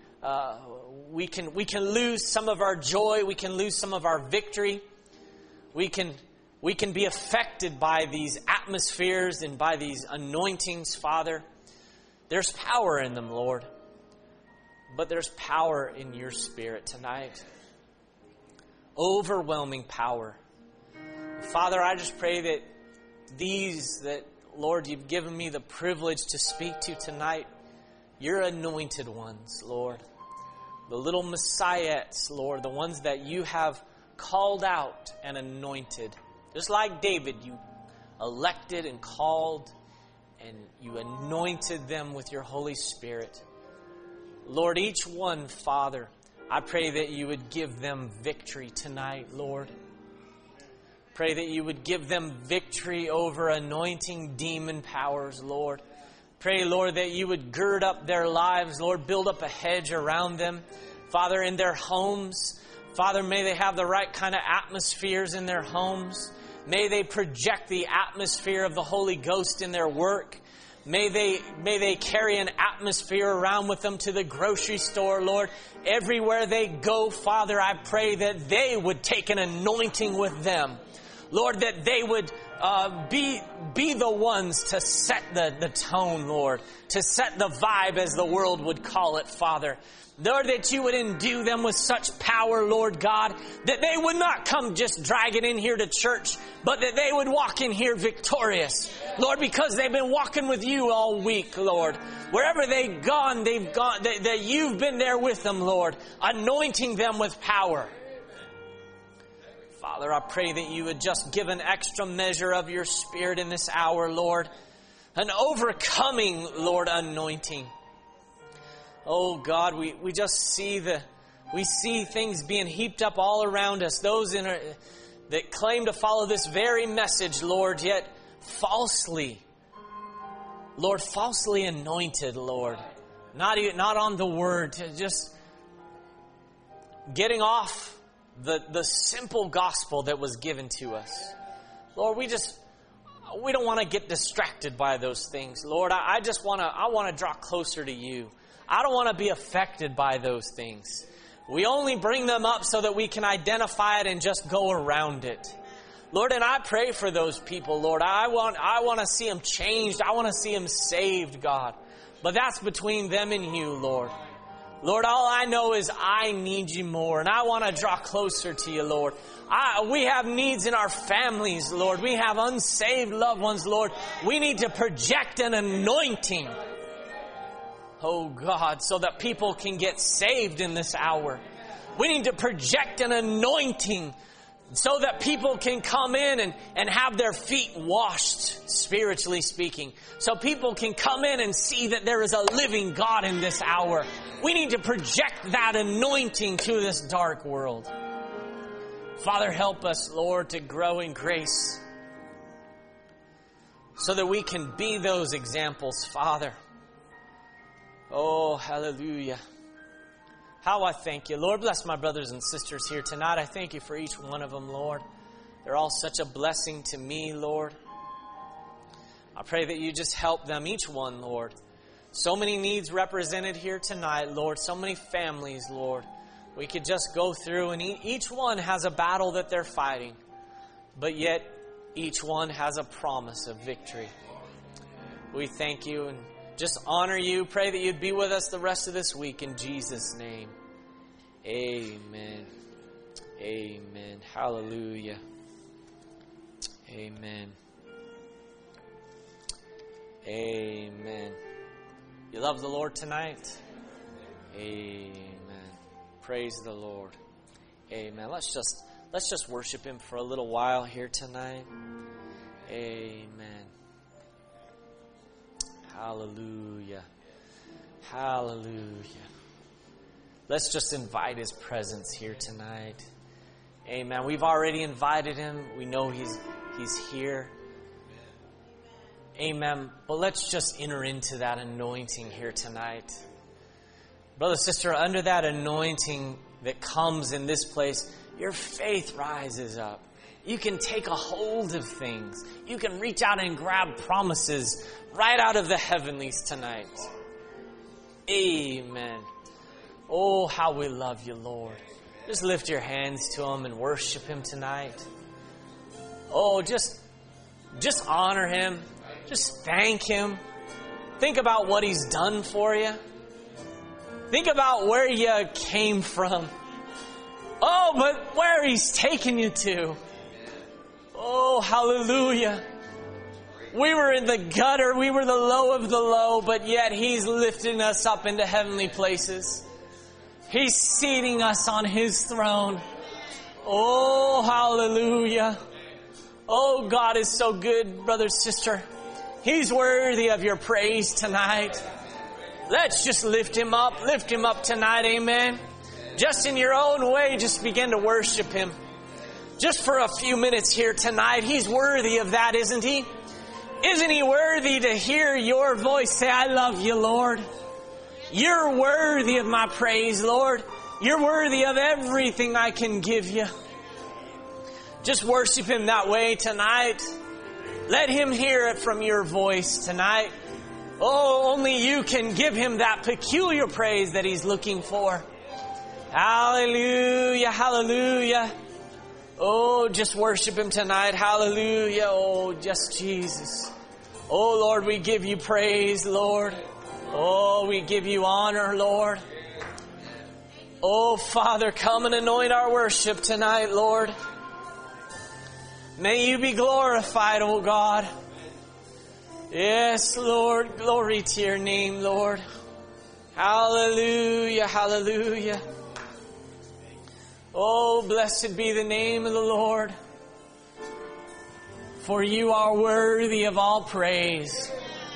[SPEAKER 1] lose some of our joy. We can lose some of our victory. We can be affected by these atmospheres and by these anointings, Father. There's power in them, Lord. But there's power in your Spirit tonight. Overwhelming power. Father, I just pray that Lord, you've given me the privilege to speak to tonight. Your anointed ones, Lord. The little messiahs, Lord. The ones that you have called out and anointed. Just like David, you elected and called and you anointed them with your Holy Spirit. Lord, each one, Father, I pray that you would give them victory tonight, Lord. Pray that you would give them victory over anointing demon powers, Lord. Pray, Lord, that you would gird up their lives, Lord. Build up a hedge around them. Father, in their homes. Father, may they have the right kind of atmospheres in their homes. May they project the atmosphere of the Holy Ghost in their work. May they carry an atmosphere around with them to the grocery store, Lord. Everywhere they go, Father, I pray that they would take an anointing with them. Lord, that they would be the ones to set the tone, Lord. To set the vibe, as the world would call it, Father. Lord, that you would endue them with such power, Lord God, that they would not come just dragging in here to church, but that they would walk in here victorious. Lord, because they've been walking with you all week, Lord. Wherever they've gone, that you've been there with them, Lord, anointing them with power. Father, I pray that you would just give an extra measure of your Spirit in this hour, Lord. An overcoming, Lord, anointing. Oh God, we just see things being heaped up all around us. Those that claim to follow this very message, Lord, yet falsely anointed, Lord. Not on the word, just getting off the simple gospel that was given to us. Lord, we don't want to get distracted by those things. Lord, I want to draw closer to you. I don't want to be affected by those things. We only bring them up so that we can identify it and just go around it. Lord, and I pray for those people, Lord. I want to see them changed. I want to see them saved, God. But that's between them and you, Lord. Lord, all I know is I need you more, and I want to draw closer to you, Lord. We have needs in our families, Lord. We have unsaved loved ones, Lord. We need to project an anointing, oh God, so that people can get saved in this hour. We need to project an anointing so that people can come in and have their feet washed, spiritually speaking. So people can come in and see that there is a living God in this hour. We need to project that anointing to this dark world. Father, help us, Lord, to grow in grace so that we can be those examples, Father. Oh, hallelujah. How I thank you. Lord, bless my brothers and sisters here tonight. I thank you for each one of them, Lord. They're all such a blessing to me, Lord. I pray that you just help them, each one, Lord. So many needs represented here tonight, Lord. So many families, Lord. We could just go through, and each one has a battle that they're fighting. But yet, each one has a promise of victory. We thank you and just honor you. Pray that you'd be with us the rest of this week in Jesus' name. Amen. Amen. Hallelujah. Amen. Amen. You love the Lord tonight? Amen. Praise the Lord. Amen. Let's just worship Him for a little while here tonight. Amen. Hallelujah. Hallelujah. Let's just invite His presence here tonight. Amen. We've already invited Him. We know He's here. Amen. But let's just enter into that anointing here tonight. Brother, sister, under that anointing that comes in this place, your faith rises up. You can take a hold of things. You can reach out and grab promises right out of the heavenlies tonight. Amen. Oh, how we love you, Lord. Just lift your hands to Him and worship Him tonight. Oh, just honor Him. Just thank Him. Think about what He's done for you. Think about where you came from. Oh, but where He's taken you to. Oh, hallelujah. We were in the gutter. We were the low of the low, but yet He's lifting us up into heavenly places. He's seating us on His throne. Oh, hallelujah. Oh, God is so good, brother, sister. He's worthy of your praise tonight. Let's just lift Him up. Lift Him up tonight, amen. Just in your own way, just begin to worship Him. Just for a few minutes here tonight. He's worthy of that, isn't He? Isn't He worthy to hear your voice say, I love you, Lord. You're worthy of my praise, Lord. You're worthy of everything I can give you. Just worship Him that way tonight. Let Him hear it from your voice tonight. Oh, only you can give Him that peculiar praise that He's looking for. Hallelujah, hallelujah. Oh, just worship Him tonight. Hallelujah. Oh, just Jesus. Oh, Lord, we give you praise, Lord. Oh, we give you honor, Lord. Oh, Father, come and anoint our worship tonight, Lord. May you be glorified, oh God. Yes, Lord. Glory to your name, Lord. Hallelujah, hallelujah. Oh, blessed be the name of the Lord. For you are worthy of all praise.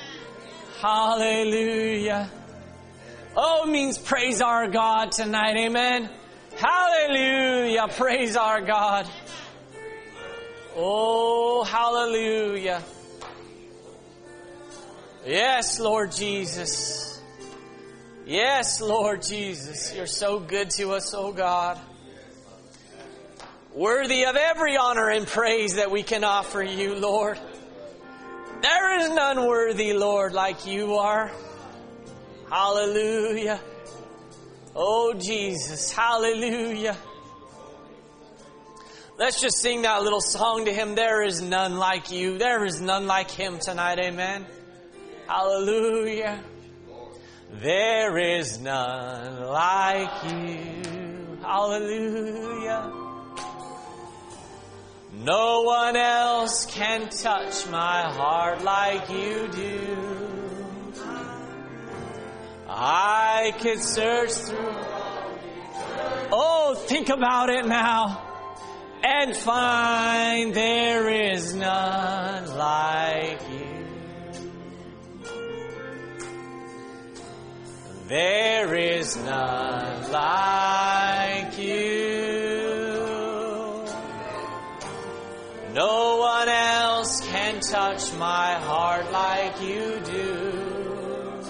[SPEAKER 1] Hallelujah. Oh, means praise our God tonight. Amen. Hallelujah. Praise our God. Oh, hallelujah. Yes, Lord Jesus. Yes, Lord Jesus. You're so good to us, oh God. Worthy of every honor and praise that we can offer you, Lord. There is none worthy, Lord, like you are. Hallelujah. Oh, Jesus. Hallelujah. Let's just sing that little song to Him. There is none like you. There is none like Him tonight. Amen. Hallelujah. There is none like you. Hallelujah. No one else can touch my heart like you do. I could search through. Oh, think about it now. And find there is none like you. There is none like you. No one else can touch my heart like you do.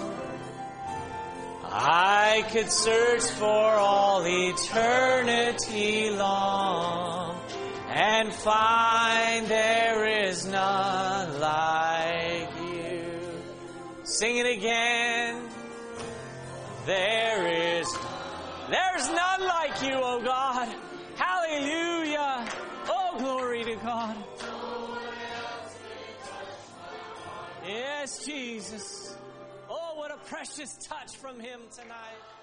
[SPEAKER 1] I could search for all eternity long and find there is none like you. Sing it again. There's none like you, oh God. Hallelujah. Oh, glory to God. Yes, Jesus. Oh, what a precious touch from Him tonight.